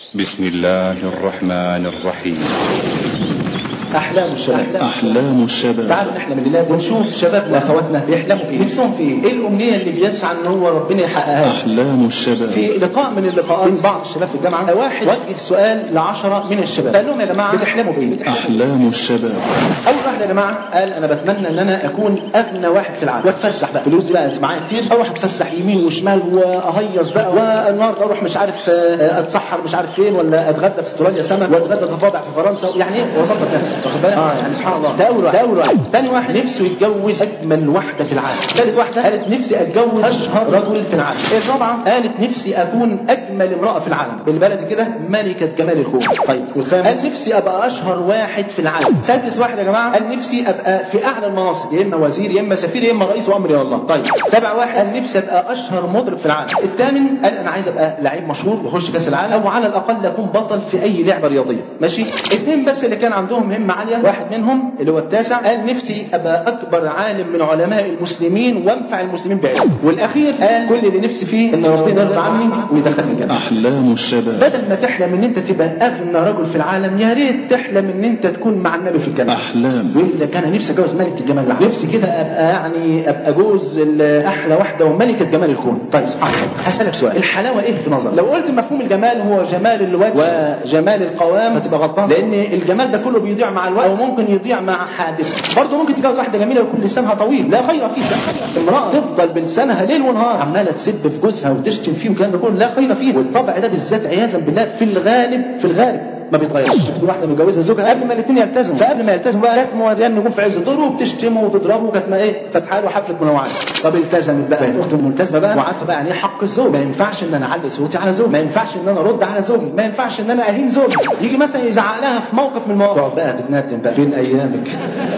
بسم الله الرحمن الرحيم. أحلام الشباب. أحلام الشباب. تعالوا نحلم بالله ونشوف شبابنا أخواتنا بيحلموا فيه، نفسهم فيه، إيه الأمنية اللي بيسعى إن هو ربنا يحققها. أحلام الشباب. في لقاء من اللقاءات بين بعض الشباب في الجامعة، واحد وجه سؤال ل10 من الشباب، قال لهم يا جماعة بتحلموا بإيه؟ أحلام الشباب. أول واحد يا جماعة قال أنا بتمنى إن أنا أكون أغنى واحد في العالم وأتفسح بقى، فلوس بقى معايا كتير، أروح أتفسح يمين وشمال وأهيص بقى، والنهارده أروح مش عارف أتسحر مش عارف فين، ولا أتغدى في استراليا سمك، وأتغدى ضفادع في فرنسا، يعني إيه وظبط نفسي، واخد بالك؟ يعني سبحان الله. ده أول واحد. ثاني واحد نفسه يتجوز أجمل واحدة في العالم. ثالث واحدة قالت نفسي أتجوز أشهر رجل في العالم. الرابعة قالت نفسي أكون أجمل امرأة في العالم، بالبلد كده ملكة جمال الكون. طيب والخامس قال نفسي أبقى أشهر واحد في العالم. سادس واحد يا جماعة قال نفسي أبقى في أعلى المناصب، يا إما وزير يا إما سفير يا إما رئيس وأمر يا الله. طيب سابع واحد قال نفسي أبقى أشهر مطرب في العالم. الثامن قال أنا عايز أبقى لعيب مشهور وأخش كأس العالم، أو على الأقل أكون بطل في أي لعبة رياضية. ماشي. اثنين بس اللي كان عندهم همة عالية، واحد منهم اللي هو التاسع قال نفسي أبقى أكبر عالم من علماء المسلمين وأنفع المسلمين بعلمي. والأخير قال كل اللي نفسي فيه إن ربنا يرضى عني ويدخلني الجنة. أحلام الشباب. بدل ما تحلم إن أنت تبقى أغنى رجل في العالم، يا ريت تحلم إن أنت تكون مع النبي في الجنة. أحلام. يقول لك أنا نفسي أتجوز ملكة جمال العالم، نفسي كده أبقى جوز أحلى واحدة وملكة جمال الكون. طيب سبحان الله، هسألك سؤال، الحلاوة إيه في نظرك؟ لو قلت مفهوم الجمال هو جمال الوجه وجمال القوام هتبقى غلطان، لأن الجمال ده كله بيضيع مع الوقت، أو ممكن يضيع مع حادث. برضه ممكن تتجوز واحدة جميلة ويكون لسانها طويل، لا خير فيه. امرأة تفضل بلسانها ليل ونهار عمالة تسب في جوزها وتشتم فيه وكلام ده كله، لا خير فيه. والطبع ده بالذات عياذا بالله في الغالب ما بيتغيرش. في واحده متجوزه زوجها قبل ما الاثنين يلتزموا، فقبل ما يلتزموا بقى كانت موديان نجوم في عز الدور وبتشتمه وتضربه، وكانت ما ايه فاتحه له حفله منوعات. طب التزمت بقى، اخت ملتزمه بقى وعارفه بقى يعني ايه حق الزوج. ما ينفعش ان انا اعلي صوتي على زوجي، ما ينفعش ان انا ارد على زوجي، ما ينفعش ان انا اهين زوجي. يجي مثلا يزعق لها في موقف من المواقف، تقعد بقى تتندم بقى فين ايامك.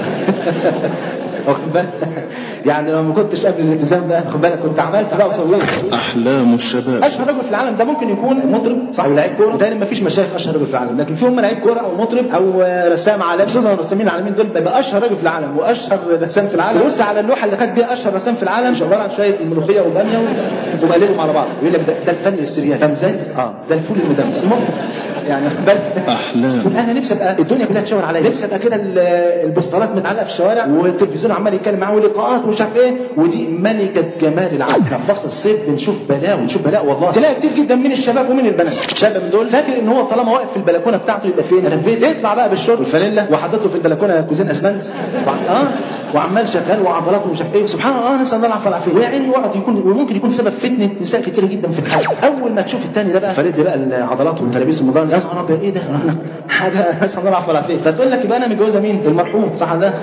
واخد بالك؟ يعني لو ما كنتش قبل الالتزام ده واخد بالك كنت عملت بقى وسويت. أحلام الشباب. اشهر رجل في العالم ده ممكن يكون مطرب صح ولاعيب كوره، وتاني ما فيش مشايخ اشهر رجل في العالم، لكن فيهم لعيب كوره او مطرب او رسام عالمي. خصوصا الرسامين العالميين دول بيبقى اشهر رجل في العالم واشهر رسام في العالم. بص على اللوحه اللي خد بيها اشهر رسام في العالم، مش عباره عن شويه ملوخيه وباميه ومقلبهم على بعض، يقول لك ده الفن السريان. فاهم ازاي؟ ده الفول المدمس يعني أحلام. انا نفسي ابقى الدنيا كلها تشاور عليا، نفسي ابقى كده البوسترات متعلقه في الشوارع والتلفزيون عمال يتكلم معاه ولقاءات ومش عارف ايه، ودي ملكه جمال العالم. في فصل الصيف بنشوف بلاء والله. تلاقي كتير جدا من الشباب ومن البنات، شاب من دول فاكر ان هو طالما واقف في البلكونه بتاعته يبقى فين؟ انا في البيت. يطلع بقى بالشورت والفانيلا وحاطط له في البلكونه كوزين اسمنت وعمال شغال وعضلاته ومش عارف ايه. سبحان الله، نسال الله العفو والعافيه. ويعني وقت يكون وممكن يكون سبب فتنه نساء كتير جدا في الحياه. اول ما تشوف الثاني ده بقى فرد بقى العضلات والتلابيس المضاد، يا نهار ابيض ايه ده؟ حاجه نسال الله العفو والعافيه. فتقول لك يبقى انا متجوزه مين؟ المرحوم صح ده.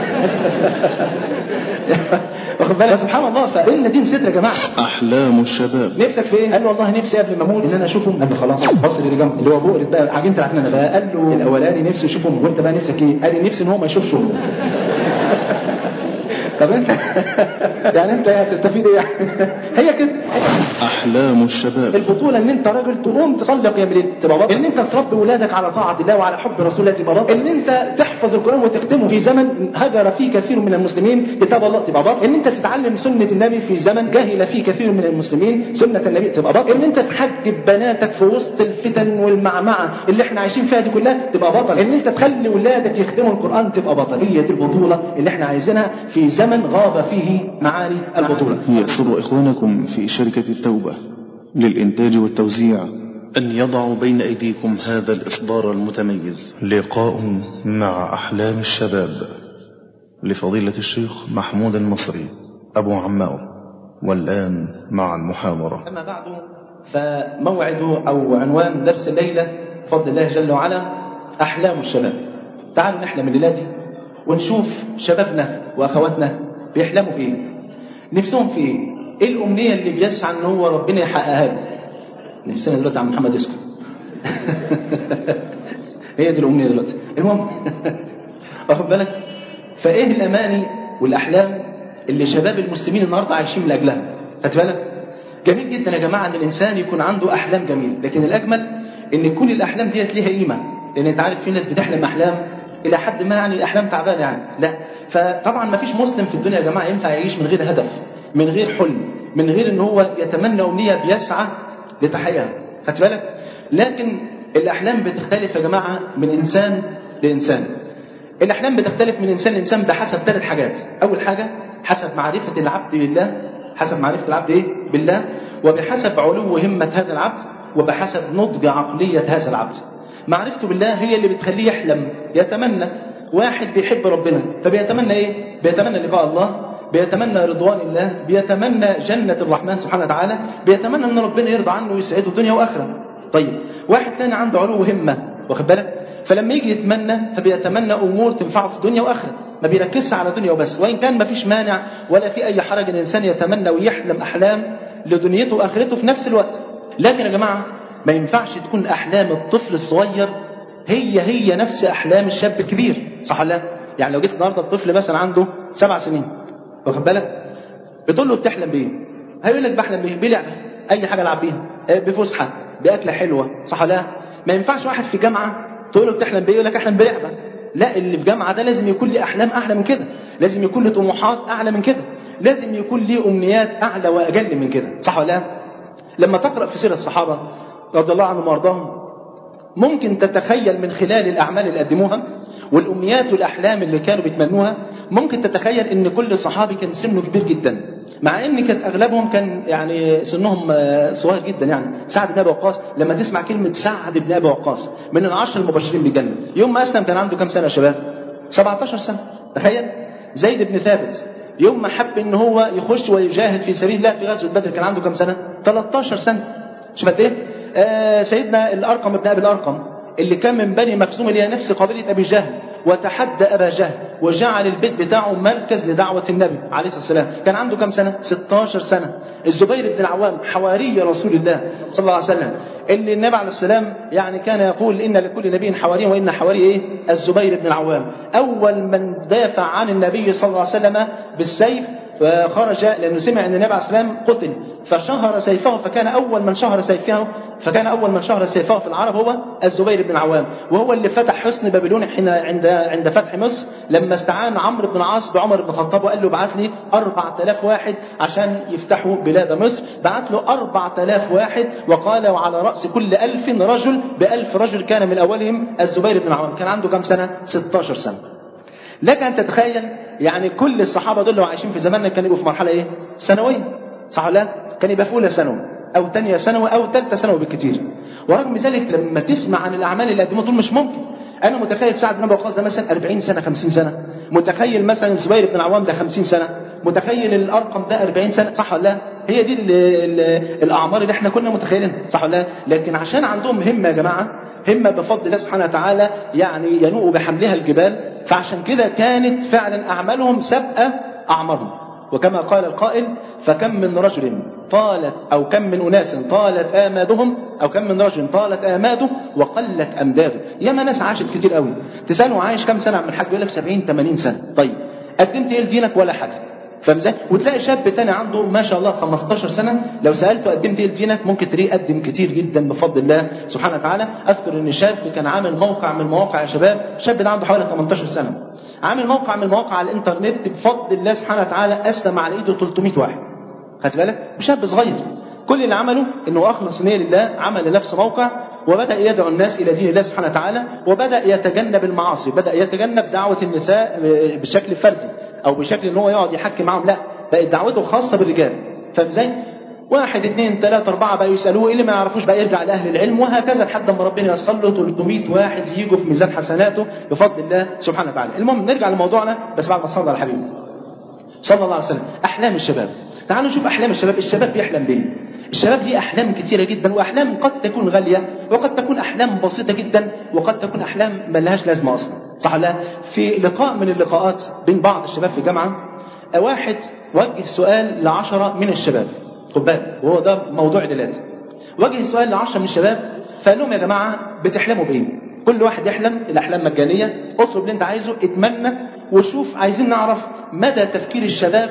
واخد بالك؟ سبحان الله. فإن دين ستر يا جماعه. أحلام الشباب. نفسك في ايه؟ قال له والله نفسي قبل ما اموت ان انا اشوفهم. قال له خلاص بص اللي جنبه اللي هو بؤرة بقى عجينه العجينه بقى. قال له الاولاني نفسي اشوفهم، وانت بقى نفسك ايه؟ قال لي نفسي ان هو ما يشوفش امه. طب انت يعني انت هتستفيد ايه يعني؟ هي كده أحلام الشباب. البطوله ان انت راجل تقوم تصلي قيام الليل تبقى بطل، ان انت تربي ولادك على طاعه الله وعلى حب رسول الله تبقى بطل، ان انت تحفظ القران وتختمه في زمن هجر فيه كثير من المسلمين كتاب الله تبقى بطل، ان انت تتعلم سنه النبي في زمن جهل فيه كثير من المسلمين سنه النبي تبقى بطل، ان انت تحجب بناتك في وسط الفتن والمعمعه اللي احنا عايشين فيها دي كلها تبقى بطل، ان انت تخلي ولادك يختموا القران تبقى بطل. هي دي البطوله اللي احنا عايزينها في زمن غاب فيه معاني البطولة. يسر إخوانكم في شركة التوبة للإنتاج والتوزيع أن يضعوا بين أيديكم هذا الإصدار المتميز، لقاء مع أحلام الشباب لفضيلة الشيخ محمود المصري أبو عمار. والآن مع المحاضرة. أما بعد، فموعد أو عنوان درس الليلة بفضل الله جل وعلا أحلام الشباب. تعالوا نحلم الليلة دي ونشوف شبابنا وأخواتنا بيحلموا بإيه، نفسهم في إيه الأمنية اللي بيسعى إن هو ربنا يحققها له. نفسنا دلوقتي عم محمد يسكت. هي دي الأمنية دلوقتي. المهم واخد بالك؟ فإيه الأماني والأحلام اللي شباب المسلمين النهارده عايشين من أجلها؟ خدت بالك؟ جميل جدا يا جماعة إن الإنسان يكون عنده أحلام جميلة، لكن الأجمل إن كل الأحلام ديت ليها قيمة، لأن أنت عارف في ناس بتحلم أحلام إلى حد ما يعني أحلام تعبانة يعني، لا. فطبعا ما فيش مسلم في الدنيا يا جماعة ينفع يعيش من غير هدف، من غير حلم، من غير إن هو يتمنى أمنية بيسعى لتحقيقها. خدت بالك؟ لكن الأحلام بتختلف يا جماعة من إنسان لإنسان. الأحلام بتختلف من إنسان لإنسان بحسب 3 حاجات. أول حاجة حسب معرفة العبد بالله، حسب معرفة العبد إيه؟ بالله، وبحسب علو همة هذا العبد، وبحسب نضج عقلية هذا العبد. معرفته بالله هي اللي بتخليه يحلم، يتمنى. واحد بيحب ربنا فبيتمنى إيه؟ بيتمنى لقاء الله، بيتمنى رضوان الله، بيتمنى جنة الرحمن سبحانه وتعالى، بيتمنى أن ربنا يرضى عنه ويسعده الدنيا وآخرة. طيب واحد تاني عنده علو همة، واخد بالك؟ فلما يجي يتمنى فبيتمنى أمور تنفعه في الدنيا وآخرة، ما بيركزش على دنيا وبس. وإن كان ما فيش مانع ولا في أي حرج الإنسان يتمنى ويحلم أحلام لدنيته وآخرته في نفس الوقت. لكن يا جماعة ما ينفعش تكون أحلام الطفل الصغير هي نفس أحلام الشاب الكبير، صح ولا لا؟ يعني لو جيت النهارده الطفل مثلا عنده 7 سنين، واخد بالك؟ بتقول له بتحلم بإيه؟ هيقول لك بحلم بإيه؟ بلعبة، أي حاجة ألعب بيها، بفسحة، بأكلة حلوة، صح ولا لا؟ ما ينفعش واحد في جامعة تقول له بتحلم بإيه؟ يقول لك أحلم بلعبة. لا، اللي في جامعة ده لازم يكون له أحلام أعلى من كده، لازم يكون له طموحات أعلى من كده، لازم يكون له أمنيات أعلى وأجل من كده، صح ولا لا؟ لما تقرأ في سيرة الصحابة رضي الله عنهم وارضاهم ممكن تتخيل من خلال الأعمال اللي قدموها والأمنيات والأحلام اللي كانوا بيتمنوها، ممكن تتخيل إن كل صحابي كان سنه كبير جدا، مع إن كانت أغلبهم كان يعني سنهم صغير جدا. يعني سعد بن أبي وقاص، لما تسمع كلمة سعد بن أبي وقاص من العشر المبشرين بالجنة، يوم ما أسلم كان عنده كم سنة يا شباب؟ 17 سنة، تخيل. زيد بن ثابت يوم ما حب إن هو يخش ويجاهد في سبيل الله في غزوة بدر كان عنده كم سنة؟ 13 سنة. شوف قد إيه؟ سيدنا الأرقم بن أبي الأرقم اللي كان من بني مخزوم اللي هي نفس قبيلة أبي جهل، وتحدى أبا جهل وجعل البيت بتاعه مركز لدعوة النبي عليه الصلاة والسلام، كان عنده كم سنة؟ 16 سنة. الزبير بن العوام حواري رسول الله صلى الله عليه وسلم، اللي النبي عليه السلام يعني كان يقول إن لكل نبي حواري، وإن حواري إيه؟ الزبير بن العوام. أول من دافع عن النبي صلى الله عليه وسلم بالسيف فخرج لأنه سمع أن النبي عليه السلام قتل فشهر سيفه، فكان أول من شهر سيفه في العرب هو الزبير بن العوام، وهو اللي فتح حصن بابلون عند فتح مصر، لما استعان عمرو بن العاص بعمر بن الخطاب وقال له بعت لي 4000 واحد عشان يفتحوا بلاد مصر. بعت له 4000 واحد، وقال وعلى رأس كل 1000 رجل ب1000 رجل كان من أولهم الزبير بن العوام. كان عنده كم سنة؟ 16 سنة. لك أن تتخيل يعني كل الصحابة دول لو عايشين في زماننا كانوا يبقوا في مرحلة إيه؟ ثانوية، صح ولا لا؟ كان يبقى في أولى ثانوي أو ثانية ثانوي أو ثالثة ثانوي بالكثير. ورغم ذلك لما تسمع عن الأعمال اللي قدموها دول مش ممكن. أنا متخيل سعد بن أبي وقاص ده مثلا 40 سنة 50 سنة، متخيل مثلا الزبير بن العوام ده 50 سنة، متخيل الأرقم ده 40 سنة، صح ولا لا؟ هي دي الأعمار اللي احنا كنا متخيلينها، صح ولا لا؟ لكن عشان عندهم همة يا جماعة، همة بفضل الله سبحانه وتعالى يعني ينوء بحملها الجبال، فعشان كده كانت فعلا أعمالهم سابقة أعمارهم. وكما قال القائل فكم من رجل طالت أو كم من أناس طالت آمادهم، أو كم من رجل طالت آماده وقلت أمداده. ياما ناس عاشت كتير قوي، تسأله عايش كم سنة من الحاج يقول لك 70-80 سنة. طيب قدمت إيه لدينك؟ ولا حاجة. فمزاج. وتلاقي شاب تاني عنده ما شاء الله 15 سنة لو سألته قدمت ايه لدينك ممكن تلاقيه قدم كتير جدا بفضل الله سبحانه وتعالى. أذكر ان شاب كان عامل موقع من المواقع يا شباب، الشاب ده عنده حوالي 18 سنة، عامل موقع من المواقع على الانترنت بفضل الله سبحانه وتعالى أسلم على ايده 300 واحد. خدت بالك؟ شاب صغير كل اللي عمله انه اخلص نية لله، عمل لنفسه موقع وبدأ يدعو الناس إلى دين الله سبحانه وتعالى، وبدأ يتجنب المعاصي، بدأ يتجنب دعوة النساء بشكل فردي أو بشكل ان هو يقعد يحكي معهم، لا، بقت دعوته خاصة بالرجال. فاهم ازاي؟ 1 2 3 4 بقى يسألوه، اللي ما يعرفوش بقى يرجع لأهل العلم، وهكذا لحد ما ربنا يوصل له 300 واحد يجوا في ميزان حسناته بفضل الله سبحانه وتعالى. المهم نرجع لموضوعنا بس بعد ما صلى على الحبيب صلى الله عليه وسلم. أحلام الشباب، تعالوا نشوف أحلام الشباب. الشباب بيحلم بيه. الشباب ليه أحلام كثيرة جدا، وأحلام قد تكون غالية وقد تكون أحلام بسيطة جدا وقد تكون أحلام ملهاش لازمة أصلا، صح ولا لا؟ في لقاء من اللقاءات بين بعض الشباب في جامعة، واحد وجه سؤال ل10 من الشباب، خد بالك وهو ده موضوع دلوقتي. وجه سؤال ل10 من الشباب فقال لهم يا جماعة بتحلموا بإيه؟ كل واحد يحلم الأحلام مجانية، اطلب اللي انت عايزه، اتمنى وشوف، عايزين نعرف مدى تفكير الشباب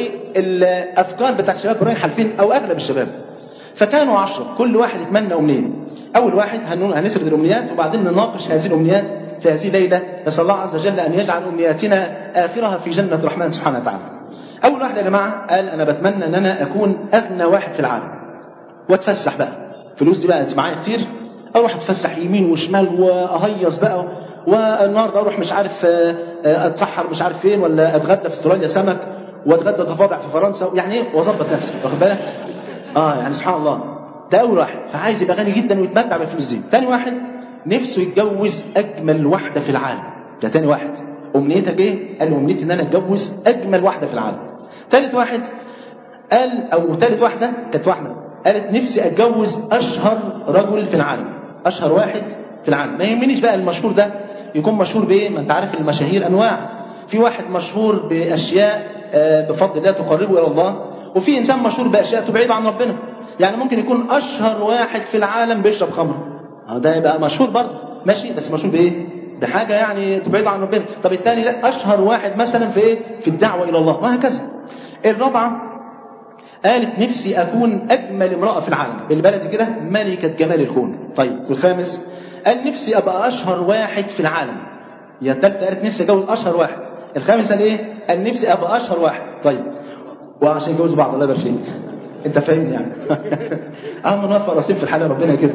والأفكار بتاعت الشباب رايحة لفين، أو أغلب الشباب. فكانوا 10 كل واحد يتمنى أمنية. أول واحد هنسرد الأمنيات وبعدين نناقش هذه الأمنيات في هذه الليلة. نسأل الله عز وجل أن يجعل أمنياتنا آخرها في جنة الرحمن سبحانه وتعالى. أول واحد يا جماعة قال أنا بتمنى أن أنا أكون أغنى واحد في العالم وأتفسح بقى، فلوس دي بقى معايا كتير، اروح اتفسح يمين وشمال واهيص بقى، والنهارده اروح مش عارف اتسحر مش عارف فين، ولا اتغدى في استراليا سمك، واتغدى ضفادع في فرنسا، يعني ايه، واظبط نفسي، واخد بالك؟ يعني سبحان الله. ده اول واحد، فعايز يبقى غني جدا ويتمتع بالفلوس دي. ثاني واحد نفسه يتجوز اجمل واحده في العالم. ده ثاني واحد. امنيتك ايه؟ قال امنيتي ان انا اتجوز اجمل واحده في العالم. ثالث واحد قال، او ثالث واحده كانت واحده قالت نفسي اتجوز اشهر رجل في العالم، اشهر واحد في العالم. ما يهمنيش بقى المشهور ده يكون مشهور بايه، ما انت عارف المشاهير انواع. في واحد مشهور باشياء بفضل الله تقربه الى الله، وفي انسان مشهور باشياء تبعده عن ربنا. يعني ممكن يكون اشهر واحد في العالم بيشرب خمر، ده يبقى مشهور برضه ماشي، بس مشهور بايه؟ بحاجه يعني تبعده عن ربنا. طب الثاني لا، اشهر واحد مثلا في ايه؟ في الدعوه الى الله، وهكذا. الرابعه قالت نفسي اكون اجمل امراه في العالم، بالبلد كده ملكه جمال الكون. طيب والخامس قال نفسي ابقى اشهر واحد في العالم. يا الثالثه قالت نفسي اتجوز اشهر واحد. الخامس قال ايه؟ قال نفسي ابقى اشهر واحد. طيب وعشان يتجوزوا بعض الله يبارك فيك، انت فاهمني يعني. نوفق رصيد في الحاله ربنا كده.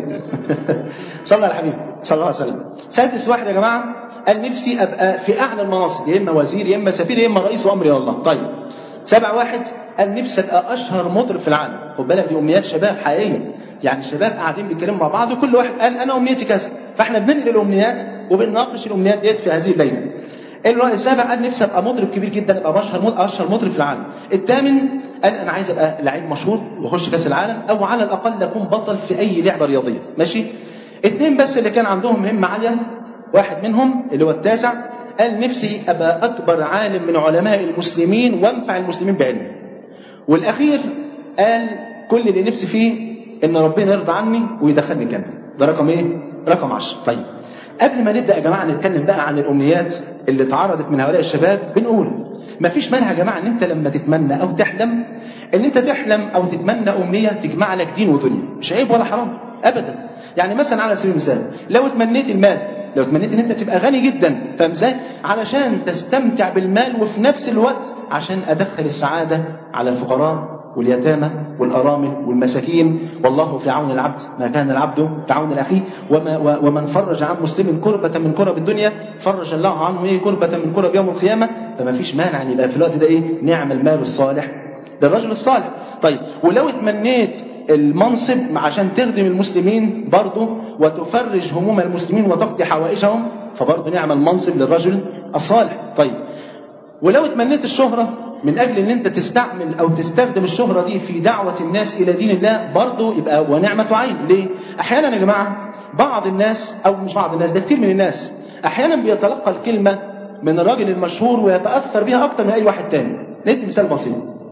صلى على الحبيب صلى الله عليه وسلم. سادس واحد يا جماعه قال نفسي ابقى في اعلى المناصب، يا اما وزير يا اما سفير يا اما رئيس وامري الى الله. طيب سابع واحد قال نفسي ابقى اشهر مطرب في العالم. خد بالك دي امنيات شباب حقيقيه، يعني الشباب قاعدين بيتكلموا مع بعض وكل واحد قال انا امنيتي كذا، فاحنا بننقل الامنيات وبنناقش الامنيات ديت في هذه الليله. السابع قال نفسي ابقى مطرب كبير جدا، ابقى اشهر مطرب في العالم. الثامن قال انا عايز ابقى لعيب مشهور واخش كاس العالم، او على الاقل اكون بطل في اي لعبه رياضيه ماشي. اثنين بس اللي كان عندهم همه عاليه، واحد منهم اللي هو التاسع قال نفسي ابقى اكبر عالم من علماء المسلمين وانفع المسلمين بعلمي. والاخير قال كل اللي نفسي فيه ان ربنا يرضى عني ويدخلني الجنه. ده رقم ايه؟ رقم 10. طيب قبل ما نبدا يا جماعه نتكلم بقى عن الامنيات اللي اتعرضت من هؤلاء الشباب، بنقول مفيش مانع يا جماعه ان انت لما تتمنى او تحلم ان انت تحلم او تتمنى امنيه تجمع لك دين ودنيا، مش عيب ولا حرام ابدا. يعني مثلا على سبيل المثال لو تمنيت المال، لو تمنيت ان انت تبقى غني جدا، فاهم ازاي؟ علشان تستمتع بالمال وفي نفس الوقت عشان ادخل السعاده على الفقراء واليتامى والارامل والمساكين، والله في عون العبد ما كان العبد في عون الاخيه، ومن فرج عن مسلم كربة من كرب الدنيا فرج الله عنه ايه كربة من كرب يوم القيامه. فما فيش مانع ان يبقى في الوقت ده ايه؟ نعم المال الصالح ده الرجل الصالح. طيب ولو تمنيت المنصب عشان تخدم المسلمين برضه وتفرج هموم المسلمين وتقضي حوائجهم، فبرضه نعم المنصب للرجل الصالح. طيب ولو تمنيت الشهرة من أجل أن أنت تستعمل أو تستخدم الشهرة دي في دعوة الناس إلى دين الله، برضه يبقى ونعمة عين. ليه؟ أحيانا يا جماعة بعض الناس، أو مش بعض الناس، ده كتير من الناس أحيانا بيتلقى الكلمة من الراجل المشهور ويتأثر بها أكتر من أي واحد تاني. ندي مثال بسيط.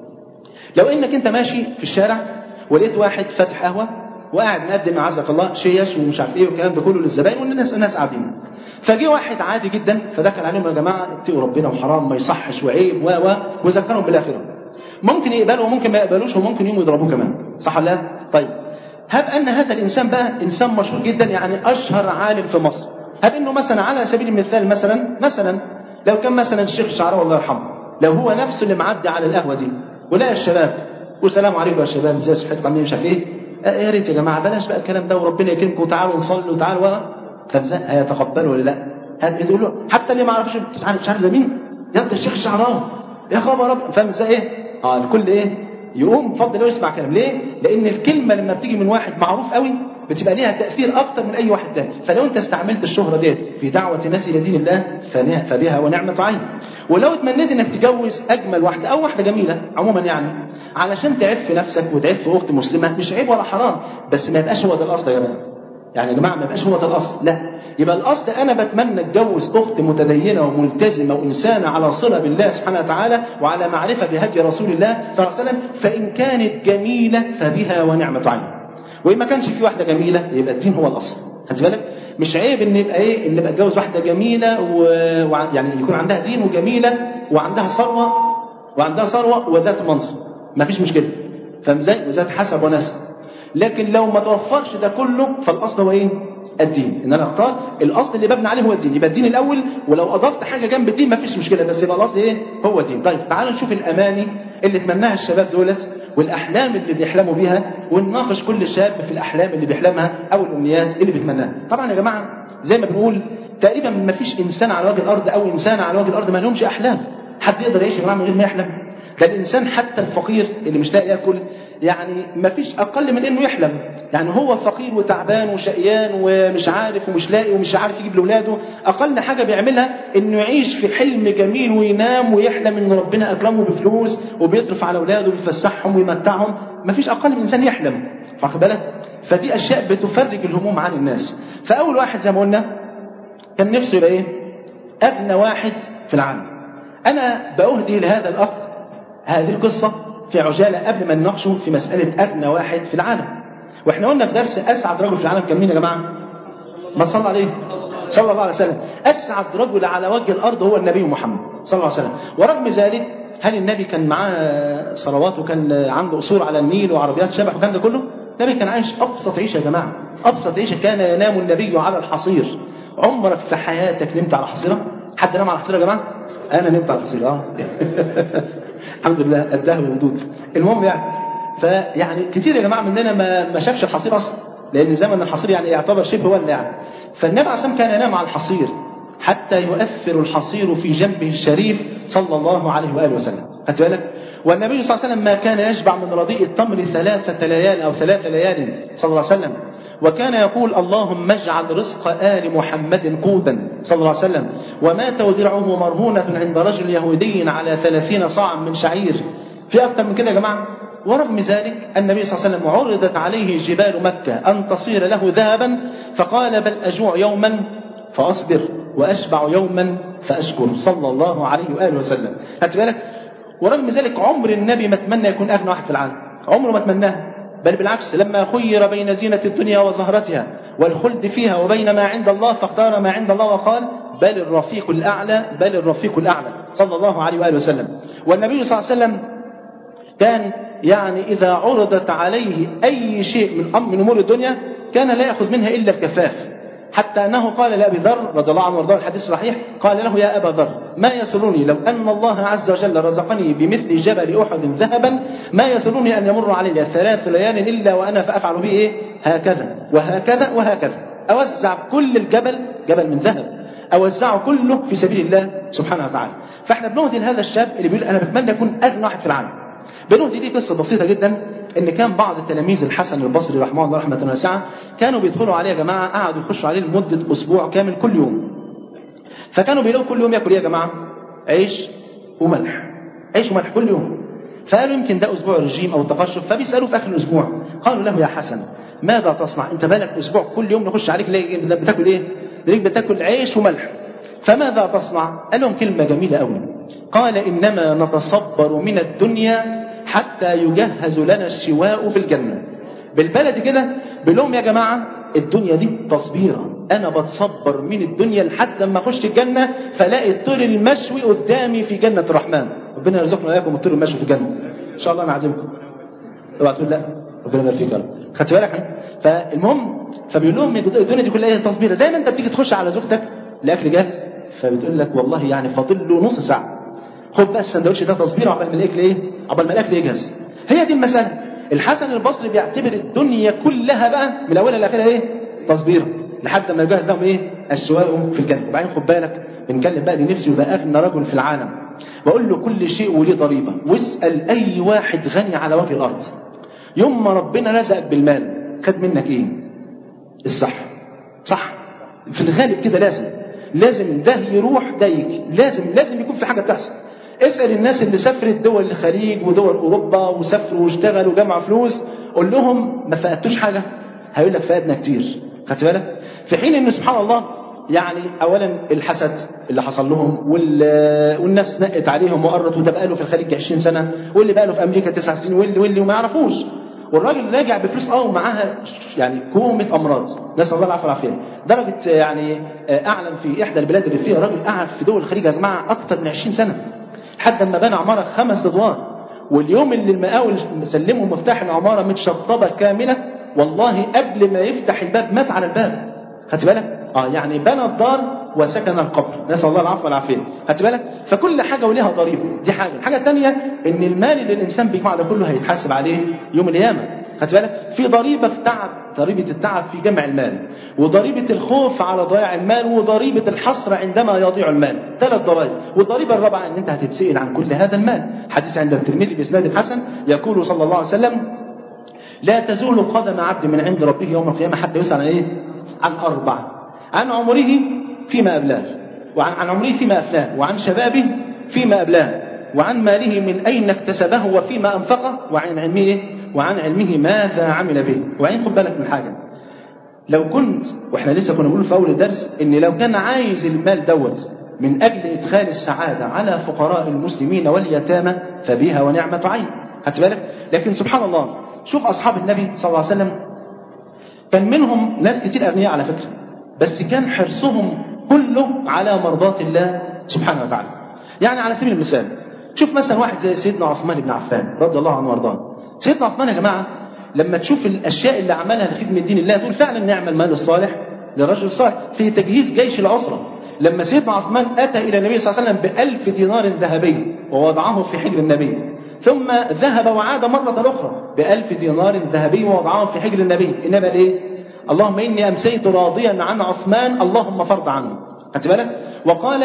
لو إنك أنت ماشي في الشارع ولقيت واحد فاتح قهوة وقاعد مقدم عزك الله شيش ومش عارف ايه والكلام ده كله للزبائن والناس قاعدين، فجي واحد عادي جدا فدخل عليهم يا جماعه اتقوا ربنا وحرام ما يصحش وعيب وذكرهم بالاخره. ممكن يقبلوا وممكن ما يقبلوش وممكن يقوموا يضربوه كمان، صح ولا لا؟ طيب هب ان هذا الانسان بقى انسان مشهور جدا، يعني اشهر عالم في مصر، هب انه مثلا على سبيل المثال مثلا لو كان مثلا الشيخ الشعراوي الله يرحمه، لو هو نفسه اللي معدي على القهوه دي ولقى الشباب والسلام عليكم يا شباب ازاي صحتكم عاملين مش عارف ايه، يا ريت يا جماعه بلاش بقى الكلام ده وربنا يكرمكم وتعالوا نصلي وتعالوا، هيتقبلوا ولا لا؟ هتقول له حتى اللي ما يعرفش مش عارف ده مين؟ يا ابني الشيخ الشعراوي يا خبر رب، فاهم ازاي ايه؟ الكل ايه؟ يقوم بفضل الله يسمع كلام. ليه؟ لان الكلمه لما بتيجي من واحد معروف قوي بتبقى ليها تاثير اكتر من اي واحد تاني. فلو انت استعملت الشهره ديت في دعوه الناس الى دين الله فبها ونعمه عين. ولو تمنيت انك تجوز اجمل واحده او واحده جميله عموما يعني علشان تعف نفسك وتعف اخت مسلمه، مش عيب ولا حرام، بس ما يبقاش هو ده الاصل يا جماعه. يعني يا جماعه ما يبقاش هو ده الاصل، لا، يبقى الاصل انا بتمنى اتجوز اخت متدينه وملتزمه وانسانه على صله بالله سبحانه وتعالى وعلى معرفه بهدي رسول الله صلى الله عليه وسلم، فان كانت جميله فبها ونعمه عين. وإن ما كانش في واحدة جميلة يبقى الدين هو الأصل. خد بالك؟ مش عيب إن يبقى إيه إن يبقى اتجوز واحدة جميلة يعني يكون عندها دين وجميلة وعندها ثروة وذات منصب، ما فيش مشكلة. فاهم إزاي؟ وذات حسب ونسب. لكن لو ما توفرش ده كله فالأصل هو إيه؟ الدين. إن أنا أختار الأصل اللي ببني عليه هو الدين، يبقى الدين الأول، ولو أضفت حاجة جنب الدين ما فيش مشكلة، بس يبقى الأصل إيه؟ هو الدين. طيب تعالوا نشوف الأماني اللي تمناها الشباب دولت والأحلام اللي بيحلموا بيها، ونناقش كل شاب في الأحلام اللي بيحلمها أو الأمنيات اللي بيتمناها. طبعا يا جماعة زي ما بنقول تقريبا ما فيش إنسان على وجه الأرض أو إنسان على وجه الأرض ما لهمش أحلام. حد يقدر يعيش يا جماعة من غير ما يحلم؟ ده الإنسان حتى الفقير اللي مش لاقي ياكل يعني ما فيش أقل من إنه يحلم. يعني هو فقير وتعبان وشقيان ومش عارف ومش لاقي ومش عارف يجيب لأولاده، أقل حاجة بيعملها إنه يعيش في حلم جميل وينام ويحلم إن ربنا أكرمه بفلوس وبيصرف على أولاده وبيفسحهم ويمتعهم. ما فيش أقل من إنسان يحلم، واخد بالك؟ فدي أشياء بتفرج الهموم عن الناس. فأول واحد زي ما قلنا كان نفسه يبقى إيه؟ أغنى واحد في العالم. أنا بأهدي لهذا الأخ هذه القصة في عجالة قبل ما نناقشه في مسألة أغنى واحد في العالم. وإحنا قلنا في درس أسعد رجل في العالم كان مين يا جماعة؟ ما صلى عليه صلى الله عليه وسلم. أسعد رجل على وجه الأرض هو النبي محمد صلى الله عليه وسلم. ورغم ذلك هل النبي كان معاه صلوات وكان عنده قصور على النيل وعربيات شبح وكان ده كله؟ النبي كان عايش أبسط عيشة يا جماعة، أبسط عيشة. كان ينام النبي على الحصير. عمرك في حياتك نمت على حصيرة؟ حد نام على حصيرة يا جماعة؟ أنا نمت على الحصيرة الحمد لله قدها وودود. المهم فيعني كتير يا جماعة مننا ما شافش الحصير أصلا، لأن زمن الحصير يعني يعتبر شبه ولا يعني. فالنبي عليه الصلاة والسلام كان ينام على الحصير حتى يؤثر الحصير في جنبه الشريف صلى الله عليه وآله وسلم. خدت بالك؟ والنبي صلى الله عليه وسلم ما كان يشبع من رديء التمر 3 ليال أو 3 ليال صلى الله عليه وسلم. وكان يقول اللهم اجعل رزق آل محمد قوتا صلى الله عليه وسلم. ومات ودرعه مرهونة عند رجل يهودي على 30 صاعا من شعير. في أكثر من كده يا جماعة. ورغم ذلك النبي صلى الله عليه وسلم عرضت عليه جبال مكة أن تصير له ذهبا فقال بل أجوع يوما فأصبر وأشبع يوما فأشكر صلى الله عليه وآله وسلم. خدت بالك؟ ورغم ذلك عمر النبي ما تمنى يكون أغنى واحد في العالم، عمره ما تمناه، بل بالعكس لما خير بين زينة الدنيا وزهرتها والخلد فيها وبين ما عند الله فاختار ما عند الله وقال بل الرفيق الأعلى بل الرفيق الأعلى صلى الله عليه وآله وسلم. والنبي صلى الله عليه وسلم كان يعني إذا عرضت عليه أي شيء من أمور الدنيا كان لا يأخذ منها إلا الكفاف، حتى أنه قال لأبي ذر رضي الله عنه وارضاه الحديث الصحيح قال له يا أبا ذر ما يسرني لو أن الله عز وجل رزقني بمثل جبل أحد ذهبا ما يسرني أن يمر علي 3 ليال إلا وأنا فأفعل به إيه؟ هكذا وهكذا وهكذا. أوزع كل الجبل جبل من ذهب أوزعه كله في سبيل الله سبحانه وتعالى. فإحنا بنهدي لهذا الشاب اللي بيقول أنا بتمنى أكون أغنى واحد في العالم. بنهدي دي قصة بسيطة جدا إن كان بعض التلاميذ الحسن البصري رحمه الله رحمة واسعة كانوا بيدخلوا عليه يا جماعة، قعدوا يخشوا عليه لمدة أسبوع كامل كل يوم. فكانوا بيلاقوا كل يوم يأكل إيه يا جماعة؟ عيش وملح، عيش وملح كل يوم. فقالوا يمكن ده أسبوع رجيم أو تقشف، فبيسألوا في آخر الأسبوع قالوا له يا حسن ماذا تصنع؟ أنت بالك أسبوع كل يوم نخش عليك بتاكل إيه؟ ليك بتاكل عيش وملح، فماذا تصنع؟ قال لهم كلمة جميلة أوي، قال إنما نتصبر من الدنيا حتى يجهز لنا الشواء في الجنة. بالبلد كده بيقول لهم يا جماعة الدنيا دي تصبيرة، أنا بتصبر من الدنيا لحد ما أخش الجنة فلاقي الطير المشوي قدامي في جنة الرحمن. ربنا يرزقنا وإياكم الطير المشوي في الجنة إن شاء الله. أنا عازمكم اوعى تقول لا، ربنا يبارك فيك يا رب. خدت بالك؟ فالمهم فبيقول لهم الدنيا دي كلها تصبيرة، زي ما أنت بتيجي تخش على زوجتك الأكل جاهز فبتقول لك والله يعني فاضل له نص ساعة، خد بقى السندوتش ده تصبير عقبال ما الاكل ايه؟ عقبال ما الاكل يجهز. هي دي المساله. الحسن البصري بيعتبر الدنيا كلها بقى من اولها لاخرها ايه؟ تصبير لحد ما يجهز لهم ايه؟ الشواء في الجنه. وبعدين خد بالك بنتكلم بقى لنفسي يبقى اغنى رجل في العالم. بقول له كل شيء وليه ضريبه، واسال اي واحد غني على وجه الارض يوم ما ربنا رزقك بالمال خد منك ايه؟ الصحه. صح؟ في الغالب كده لازم ده يروح ده يجي، لازم يكون في حاجه بتحصل. اسأل الناس اللي سافرت دول الخليج ودول أوروبا وسافروا واشتغلوا وجمعوا فلوس، قول لهم ما فقدتوش حاجة، هيقول لك فقدنا كتير. خدت بالك؟ في حين إن سبحان الله يعني أولا الحسد اللي حصل لهم والناس نقت عليهم وقرت، وده بقى له في الخليج 20 سنة واللي بقى له في أمريكا 9 سنين واللي وما يعرفوش، والراجل راجع بفلوس ومعاها يعني كومة أمراض نسأل الله العافية والعافية. درجة يعني أعلم في إحدى البلاد اللي فيها راجل قعد في دول الخليج يا جماعة أكتر من 20 سنة حد ما بنى عمارة 5 أدوار، واليوم اللي المقاول مسلمه مفتاح العمارة متشطبة كاملة والله قبل ما يفتح الباب مات على الباب. خدت بالك؟ يعني بنى الدار وسكن القبر، نسأل الله العفو والعافية. خدت بالك؟ فكل حاجة وليها ضريبة، دي حاجة. الحاجة الثانية إن المال اللي الإنسان بيجمع ده كله هيتحاسب عليه يوم القيامة. خدت بالك؟ في ضريبة في تعب، ضريبة التعب في جمع المال، وضريبة الخوف على ضياع المال، وضريبة الحسرة عندما يضيع المال. 3 ضرائب. والضريبة الرابعة إن أنت هتتسئل عن كل هذا المال. حديث عند الترمذي بإسناد حسن يقول صلى الله عليه وسلم: لا تزول قدم عبد من عند ربه يوم القيامة حتى يسأل عن إيه؟ عن 4: عن عمره فيما أبلاه، وعن عمره فيما أفناه، وعن شبابه فيما أبلاه، وعن ماله من أين اكتسبه وفيما أنفقه، وعن علمه ماذا عمل به. وعين خد بالك من حاجة، لو كنت، وإحنا لسه كنا بنقول في أول الدرس إن لو كان عايز المال دوت من أجل إدخال السعادة على فقراء المسلمين واليتامى فبها ونعمة عين. هات بالك. لكن سبحان الله، شوف أصحاب النبي صلى الله عليه وسلم، كان منهم ناس كتير أغنياء على فكرة، بس كان حرصهم كله على مرضاة الله سبحانه وتعالى. يعني على سبيل المثال، شوف مثلا واحد زي سيدنا عثمان بن عفان رضي الله عنه وارضاه. سيدنا عثمان يا جماعة لما تشوف الأشياء اللي عملها لخدمة دين الله تقول فعلا نعم المال الصالح للرجل الصالح. في تجهيز جيش العسرة، لما سيدنا عثمان أتى إلى النبي صلى الله عليه وسلم ب1000 دينار ذهبي ووضعه في حجر النبي، ثم ذهب وعاد مرة أخرى ب1000 دينار ذهبي ووضعه في حجر النبي. إنما إيه؟ اللهم إني أمسيت راضيا عن عثمان اللهم فرض عنه. خدت بالك؟ وقال: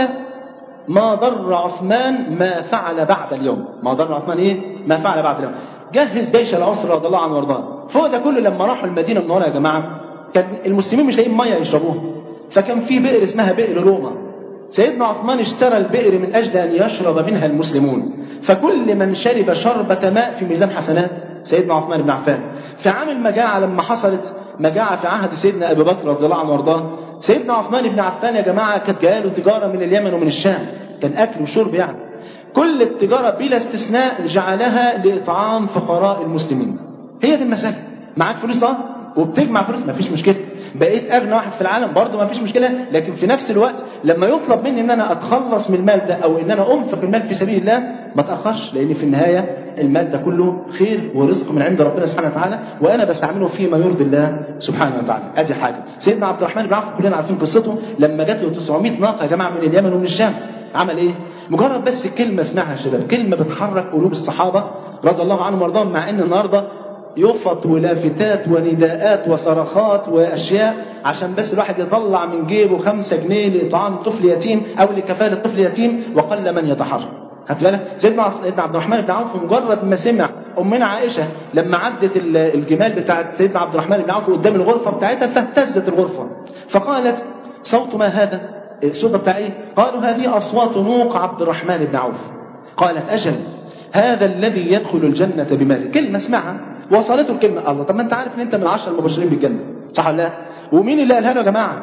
ما ضر عثمان ما فعل بعد اليوم. ما ضر عثمان إيه؟ ما فعل بعد اليوم. جهز جيش العسرة رضي الله عنه وارضاه. فوق ده كله لما راحوا المدينة المنورة يا جماعة، كان المسلمين مش لاقيين مية يشربوها، فكان في بئر اسمها بئر روما. سيدنا عثمان اشترى البئر من أجل أن يشرب منها المسلمون، فكل من شرب شربة ماء في ميزان حسنات سيدنا عثمان بن عفان. في عام المجاعة لما حصلت مجاعة في عهد سيدنا أبي بكر رضي الله عنه وارضاه، سيدنا عثمان بن عفان يا جماعة كانت جاله تجارة من اليمن ومن الشام، كان أكل وشرب يعني. كل التجارة بلا استثناء جعلها لإطعام فقراء المسلمين. هي دي المسألة. معاك فلوس وبتجمع فلوس ما فيش مشكلة، بقيت أغنى واحد في العالم برضه ما فيش مشكلة. لكن في نفس الوقت لما يطلب مني ان انا اتخلص من المال ده او ان انا انفق المال في سبيل الله ما تأخرش، لان في النهاية المال ده كله خير ورزق من عند ربنا سبحانه وتعالى، وانا بستعمله فيما يرضي الله سبحانه وتعالى. ادي حاجة. سيدنا عبد الرحمن بن عوف كلنا عارفين قصته، لما جات له 900 ناقة يا جماعة من اليمن ومن الشام، عمل ايه؟ مجرد بس كلمة اسمعها يا شباب، كلمة بتحرك قلوب الصحابة رضي الله عنهم وارضاهم، مع ان النهارده يفط ولافتات ونداءات وصرخات وأشياء عشان بس الواحد يطلع من جيبه 5 جنيه لإطعام طفل يتيم أو لكفالة طفل يتيم، وقل من يتحرك. هات بالك. سيدنا عبد الرحمن بن عوف مجرد ما سمع أمنا عائشة لما عدت الجمال بتاعت سيدنا عبد الرحمن بن عوف قدام الغرفة بتاعتها فاهتزت الغرفة، فقالت: صوت ما هذا؟ الصوت بتاع إيه؟ قالوا: هذه أصوات نوق عبد الرحمن بن عوف. قالت: أجل، هذا الذي يدخل الجنة بماله. كلمة اسمعها وصلته الكلمة. الله، طب ما انت عارف ان انت من 10 المبشرين بالجنة، صح ولا لا؟ ومين اللي قالها له يا جماعة؟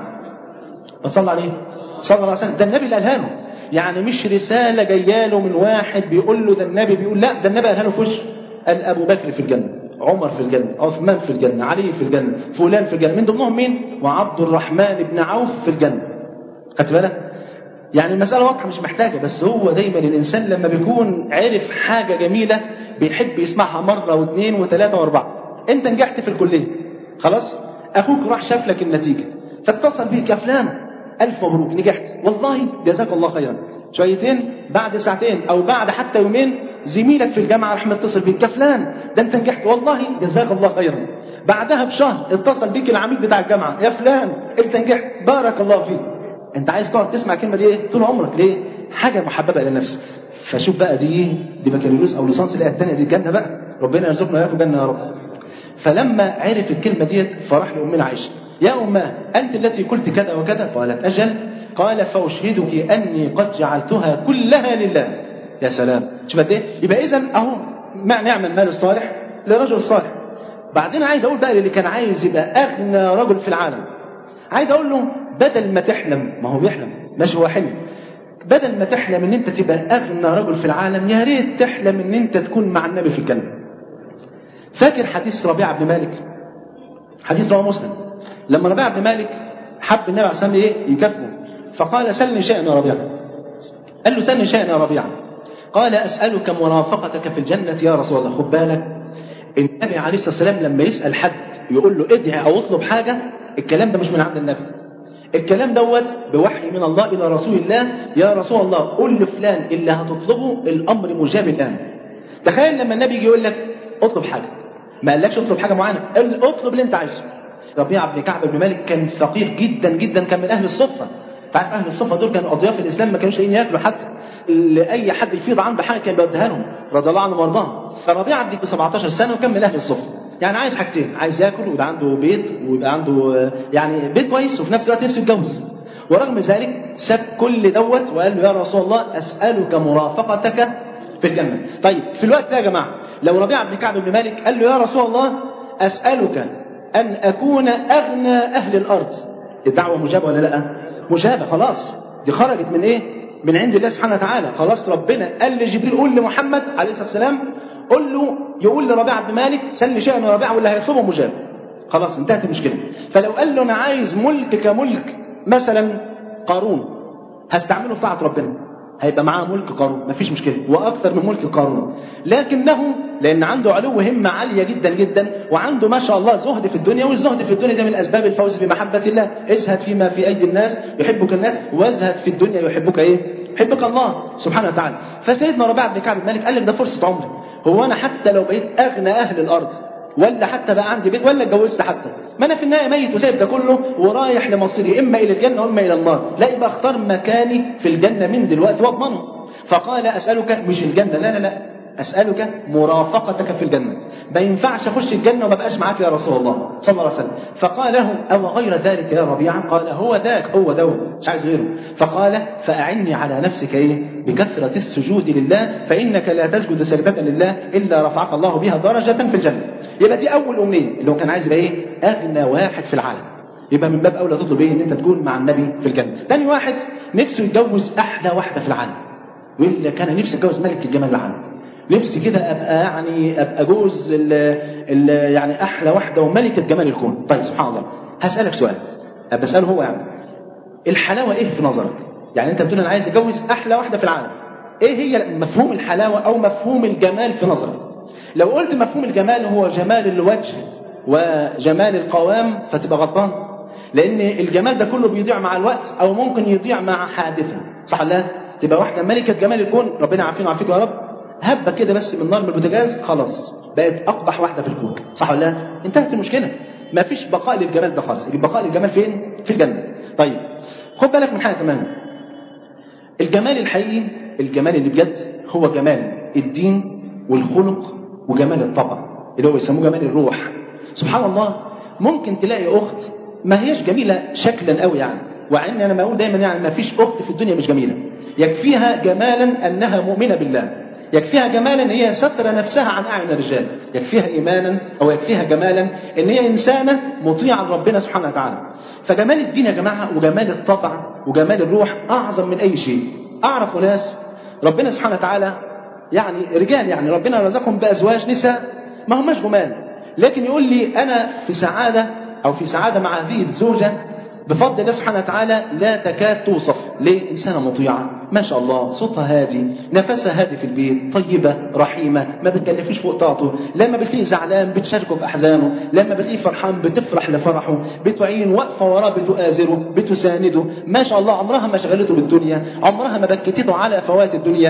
صلى عليه صلى الله عليه وسلم. ده النبي اللي قالها له، يعني مش رسالة جايه له من واحد بيقول له ده النبي بيقول، لا ده النبي قالها له في وشه. قال: أبو بكر في الجنة، عمر في الجنة، عثمان في الجنة، علي في الجنة، فلان في الجنة، من ضمنهم مين؟ وعبد الرحمن بن عوف في الجنة. خدت بالك؟ يعني المسألة واضحة مش محتاجة، بس هو دايما الإنسان لما بيكون عرف حاجة جميلة بيحب يسمعها مرة واثنين وثلاثة واربعة. انت نجحت في الكلية خلاص، اخوك راح شاف لك النتيجة فاتصل بيك: يا فلان 1000 مبروك نجحت، والله جزاك الله خيرا. شويتين بعد ساعتين او بعد حتى يومين زميلك في الجامعة راح متصل بيك: يا فلان ده انت نجحت، والله جزاك الله خيرا. بعدها بشهر اتصل بيك العميد بتاع الجامعة: يا فلان انت نجحت بارك الله فيك. انت عايز تقعد تسمع الكلمة دي ايه طول عمرك؟ ليه؟ حاجة محببة الى نفسك. فشوف بقى دي بكالوريوس او ليسانس الايه الثانيه دي الجنه بقى، ربنا يرزقنا وياكم جنه يا رب. فلما عرف الكلمه ديت فراح لامنا عائشه: يا اماه انت التي قلت كذا وكذا؟ قالت: اجل. قال: فاشهدك اني قد جعلتها كلها لله. يا سلام، شوف قد ايه. يبقى اذا اهو نعم المال الصالح لرجل الصالح. بعدين عايز اقول بقى للي كان عايز يبقى اغنى رجل في العالم، عايز اقول له بدل ما تحلم، ما هو بيحلم ماشي هو حلم، بدل ما تحلم ان انت تبقى اغنى رجل في العالم يا ريت تحلم ان انت تكون مع النبي في الجنه. فاكر حديث ربيعه بن مالك؟ حديث رواه مسلم. لما ربيعه بن مالك حب النبي عليه الصلاه والسلام ايه يكافئه، فقال: سلني شيئا يا ربيعه. قال له: سلني شيئا يا ربيعه. قال: اسالك مرافقتك في الجنه يا رسول الله. خد بالك، النبي عليه الصلاه والسلام لما يسال حد يقول له ادعي او اطلب حاجه، الكلام ده مش من عند النبي. الكلام دوت بوحي من الله إلى رسول الله. يا رسول الله قل لفلان اللي هتطلبه الأمر مجاب الآن. تخيل لما النبي يجي يقول لك اطلب حاجة، ما قالكش اطلب حاجة معينة، اطلب اللي انت عايزه. ربيعة بن كعب بن مالك كان فقير جدا جدا، كان من أهل الصفة. تعرف أهل الصفة دول كانوا أضياف الإسلام، ما كانوش لاقيين ياكلوا حتى، أي حد يفيض عنده حاجة كان بيوديها لهم رضي الله عنهم وارضاهم. فربيعة بن 17 سنة وكان من أهل الصفة، يعني عايز حاجتين، عايز ياكل ويبقى عنده بيت ويبقى عنده يعني بيت كويس، وفي نفس الوقت نفسه يتجوز. ورغم ذلك ساب كل دوت وقال له يا رسول الله أسألك مرافقتك في الجنة. طيب في الوقت ده يا جماعة لو ربيعة بن كعب بن مالك قال له يا رسول الله أسألك أن أكون أغنى أهل الأرض، الدعوة مجابة ولا لا؟ مجابة. خلاص دي خرجت من إيه؟ من عند الله سبحانه وتعالى. خلاص ربنا قال لجبريل قول لمحمد عليه الصلاة والسلام قل له يقول لربيعة بن مالك سل شيئا من ربيعة واللي هيطلبه مجاب. خلاص انتهت المشكلة. فلو قال له أنا عايز ملك كملك مثلا قارون، هستعمله في طاعة ربنا، هيبقى معاه ملك قارون مفيش مشكلة وأكثر من ملك قارون، لكنه لأن عنده علو همة عالية جدا جدا، وعنده ما شاء الله زهد في الدنيا، والزهد في الدنيا ده من أسباب الفوز بمحبة الله. ازهد فيما في أيدي الناس يحبك الناس، وازهد في الدنيا يحبك إيه؟ يحبك الله سبحانه وتعالى. فسيدنا ربيعة بن كعب بن مالك قال لك ده فرصة عمري، هو أنا حتى لو بقيت أغنى أهل الأرض ولا حتى بقى عندي بيت ولا اتجوزت حتى، ما أنا في النهاية ميت وسايب ده كله ورايح لمصيري إما إلى الجنة وإما إلى النار، لا يبقى اختار مكاني في الجنة من دلوقتي واضمنه. فقال أسألك مش الجنة، لا لا لا، أسألك مرافقتك في الجنة، ما ينفعش أخش الجنة وما بقاش معاك يا رسول الله صلى الله عليه وسلم. فقال له أو غير ذلك يا ربيعة؟ قال هو ذاك، هو ده مش عايز غيره. فقال فأعني على نفسك إيه؟ بكثرة السجود لله، فإنك لا تسجد سجدة لله إلا رفعك الله بها درجة في الجنة. يبقى دي أول أمنية اللي هو كان عايز يبقى إيه؟ أغنى واحد في العالم. يبقى من باب أولى تطلب إيه؟ إن أنت تكون مع النبي في الجنة. تاني واحد نفسه يتجوز أحلى واحدة في العالم، وإلا كان نفسي أتجوز ملك الجمال العالم، نفسي كده أبقى جوز يعني أحلى واحدة وملكة جمال الكون. طيب سبحان الله، هسألك سؤال بسأله هو، يعني الحلاوة إيه في نظرك؟ يعني أنت بتقول أنا عايز أتجوز أحلى واحدة في العالم، إيه هي مفهوم الحلاوة أو مفهوم الجمال في نظرك؟ لو قلت مفهوم الجمال هو جمال الوجه وجمال القوام فتبقى غلطان، لأن الجمال ده كله بيضيع مع الوقت أو ممكن يضيع مع حادثة، صح ولا لا؟ تبقى واحدة ملكة جمال الكون، ربنا يعافينا ويعافيك يا رب، هبة كده بس من نار من البوتاجاز خلاص بقت أقبح واحدة في الكون، صح ولا لا؟ انتهت المشكلة، ما فيش بقاء للجمال ده خالص. البقاء للجمال فين؟ في الجنة. طيب خد بالك من حاجة كمان، الجمال الحقيقي، الجمال اللي بجد هو جمال الدين والخلق وجمال الطبع اللي هو يسموه جمال الروح. سبحان الله، ممكن تلاقي أخت ما هيش جميلة شكلا قوي يعني، وعني أنا ما أقول دايما يعني ما فيش أخت في الدنيا مش جميلة، يكفيها جمالا أنها مؤمنة بالله، يكفيها جمالا أن هي ستر نفسها عن أعين الرجال، يكفيها إيمانا أو يكفيها جمالا أن هي إنسانة مطيعة لربنا سبحانه وتعالى. فجمال الدين يا جماعة وجمال الطبع وجمال الروح أعظم من أي شيء. أعرف ناس ربنا سبحانه وتعالى يعني رجال، يعني ربنا رزقهم بأزواج نساء ما هماش جمال، لكن يقول لي أنا في سعادة أو في سعادة مع هذه الزوجة بفضل الله سبحانه وتعالى لا تكاد توصف. ليه؟ إنسانة مطيعة ما شاء الله، صوتها هادي، نفسها هادي في البيت، طيبة رحيمة، ما بتكلفش فوق طاقته، لما بتلاقيه زعلان بتشاركه بأحزانه، لما بتلاقيه فرحان بتفرح لفرحه، بتعين واقفة وراه بتؤازره بتسانده، ما شاء الله عمرها ما شغلته بالدنيا، عمرها ما بكتته على فوات الدنيا،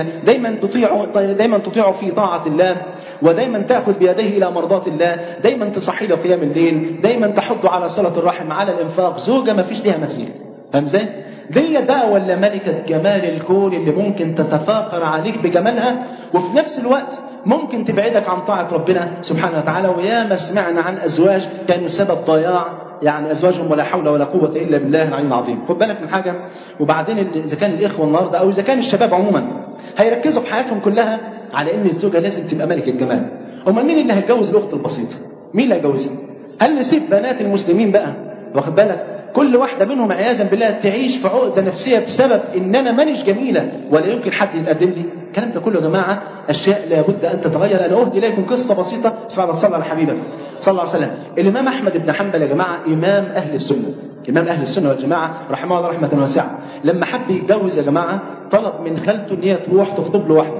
دايما تطيعه في طاعة الله، ودايما تأخذ بيديه إلى مرضات الله، دايما تصحي له قيام الليل، دايما تحض على صلة الرحم، على الإنفاق، زوجة ما فيش ليها مثيل. فاهم ازاي؟ دي بقى ولا ملكة جمال الكون اللي ممكن تتفاخر عليك بجمالها وفي نفس الوقت ممكن تبعدك عن طاعة ربنا سبحانه وتعالى. وياما سمعنا عن أزواج كانوا سبب ضياع يعني أزواجهم ولا حول ولا قوة إلا بالله العلي العظيم. خد بالك من حاجة، وبعدين إذا كان الإخوة النهاردة أو إذا كان الشباب عموما هيركزوا في حياتهم كلها على إن الزوجة لازم تبقى ملكة جمال، أمال مين اللي هيتجوز الأخت البسيطة؟ مين اللي هيجوزها؟ هل نسيب بنات المسلمين بقى واخد بالك كل واحدة منهم عياذا بالله تعيش في عقدة نفسية بسبب إن أنا مانيش جميلة ولا يمكن حد يتقدم لي؟ الكلام ده كله يا جماعة أشياء لابد أن تتغير. أنا أهدي إليكم قصة بسيطة، صلى الله على حبيبك صلى الله عليه وسلم. الإمام أحمد بن حنبل يا جماعة إمام أهل السنة، إمام أهل السنة والجماعة رحمه الله رحمة واسعة، لما حب يتجوز يا جماعة طلب من خالته إن هي تروح تخطب له واحدة.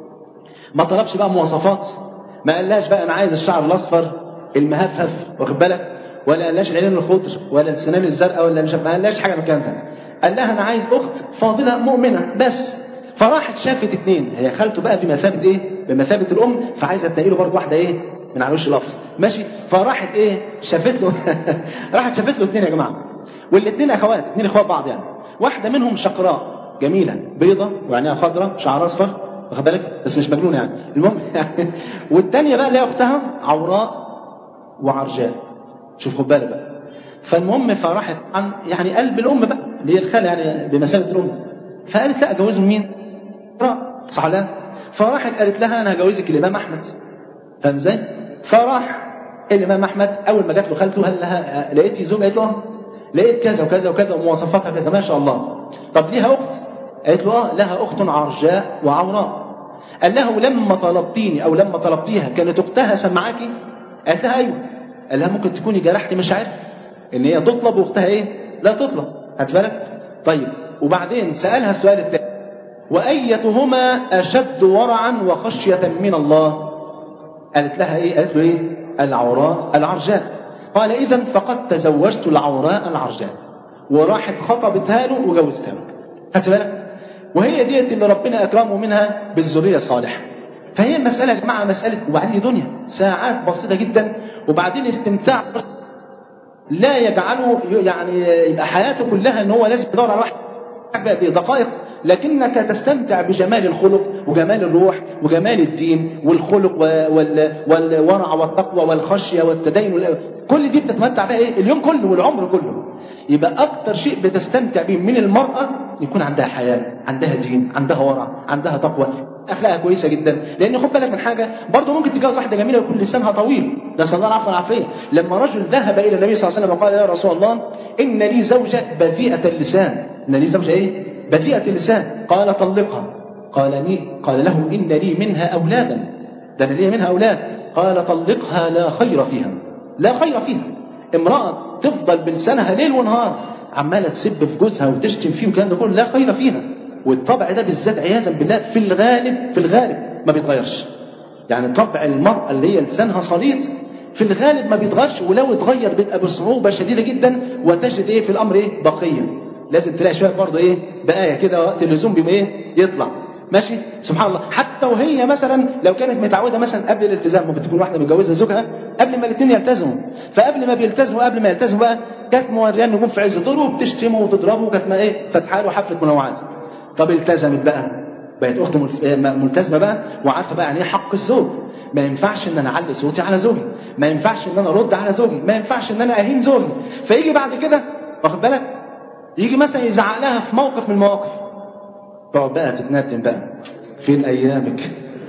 ما طلبش بقى مواصفات، ما قالهاش بقى أنا عايز الشعر الأصفر المهفهف واخد بالك ولا قالهاش العينين الخضر ولا السنان الزرقاء ولا مش ما قالهاش حاجه من الكلام ده. قال لها انا عايز اخت فاضله مؤمنه بس. فراحت شافت اثنين، هي خالته بقى بمثابه ايه؟ بمثابه الام، فعايزه تلاقي له برضه واحده ايه؟ من على وش لفظ ماشي. فراحت ايه؟ شافت له راحت شافت له اثنين يا جماعه، والاثنين اخوات، اثنين اخوات بعض يعني. واحده منهم شقراء جميله بيضه وعينيها خضراء شعرها اصفر، واخد بالك؟ بس مش مجنونه يعني. المهم يعني والثانيه بقى اللي هي اختها عوراء وعرجاء، شوف خد بالك بقى. فالمهم فراحت عن يعني قلب الام بقى اللي هي الخاله يعني بمثابه الام، فقالت لا اجوزهم مين؟ صح لا؟ فراحت قالت لها انا هجوزك الامام احمد. فاهم ازاي؟ فراح الامام احمد اول ما جات له خالته قال لها لقيتي زوج؟ قالت له لقيت كذا وكذا وكذا ومواصفاتها كذا ما شاء الله. طب ليها اخت؟ قالت له لها اخت عرجاء وعوراء. قال له لما طلبتيني او لما طلبتيها كانت اختها سمعاكي؟ قالت لها ايوه. قال لها ممكن تكوني جرحتي مشاعر ان هي تطلب واختها ايه؟ لا تطلب. هات بالك؟ طيب وبعدين سالها السؤال الثاني وايتهما اشد ورعا وخشيه من الله؟ قالت لها ايه؟ قالت له ايه؟ العوراء العرجاء. قال اذا فقد تزوجت العوراء العرجاء، وراحت خطبتها له وجوزتها له. هات بالك؟ وهي ديت اللي ربنا اكرمه منها بالذريه الصالحه. فهي المساله يا جماعه مساله، وبعدين دنيا ساعات بسيطه جدا، وبعدين استمتاع لا يجعله يعني يبقى حياته كلها ان هو لازم يدور على واحد بدقائق، لكنك تستمتع بجمال الخلق وجمال الروح وجمال الدين والخلق والورع والتقوى والخشيه والتدين، كل دي بتتمتع بها ايه؟ اليوم كله والعمر كله. يبقى اكتر شيء بتستمتع به من المراه يكون عندها حياه، عندها دين، عندها ورع، عندها تقوى، اخلاقها كويسه جدا. لان خد بالك من حاجه برضه، ممكن تتجوز واحده جميله ويكون لسانها طويل، نسال الله العفو والعافيه. لما رجل ذهب الى النبي صلى الله عليه وسلم وقال يا رسول الله ان لي زوجه بذيئه اللسان. ان لي زوجه ايه؟ بذيئه اللسان. قال طلقها. قال له ان لي منها اولادا، ده انا لي منها اولاد. قال طلقها لا خير فيها. لا خير فيها. امراه تفضل بلسانها ليل ونهار عماله تسب في جوزها وتشتم فيه والكلام ده كله، لا خير فيها. والطبع ده بالذات عياذا بالله في الغالب ما بيتغيرش. يعني طبع المرأة اللي هي لسانها صليط في الغالب ما بيتغيرش، ولو اتغير بيبقى بصعوبة شديدة جدا، وتجد ايه في الامر ايه؟ بقية. لازم تلاقي شوية برضه ايه؟ بقايا كده وقت اللزوم بيبقى ايه؟ يطلع. ماشي؟ سبحان الله. حتى وهي مثلا لو كانت متعودة مثلا قبل الالتزام، ممكن تكون واحدة متجوزة زوجها قبل ما الاثنين يلتزموا، فقبل ما بيلتزموا قبل ما يلتزموا بقى كانت موريان نجوم في عز طوله وبتشتمه وتضربه، وكانت ما ايه؟ فاتحه له حفلة منوعات. طب التزمت بقى، بقت اخت ملتزمه بقى وعارفه بقى يعني ايه حق الزوج. ما ينفعش ان انا اعلي صوتي على زوجي، ما ينفعش ان انا ارد على زوجي، ما ينفعش ان انا اهين زوجي. فيجي بعد كده واخد بالك يجي مثلا يزعق لها في موقف من المواقف، تقعد بقى تتندم بقى فين ايامك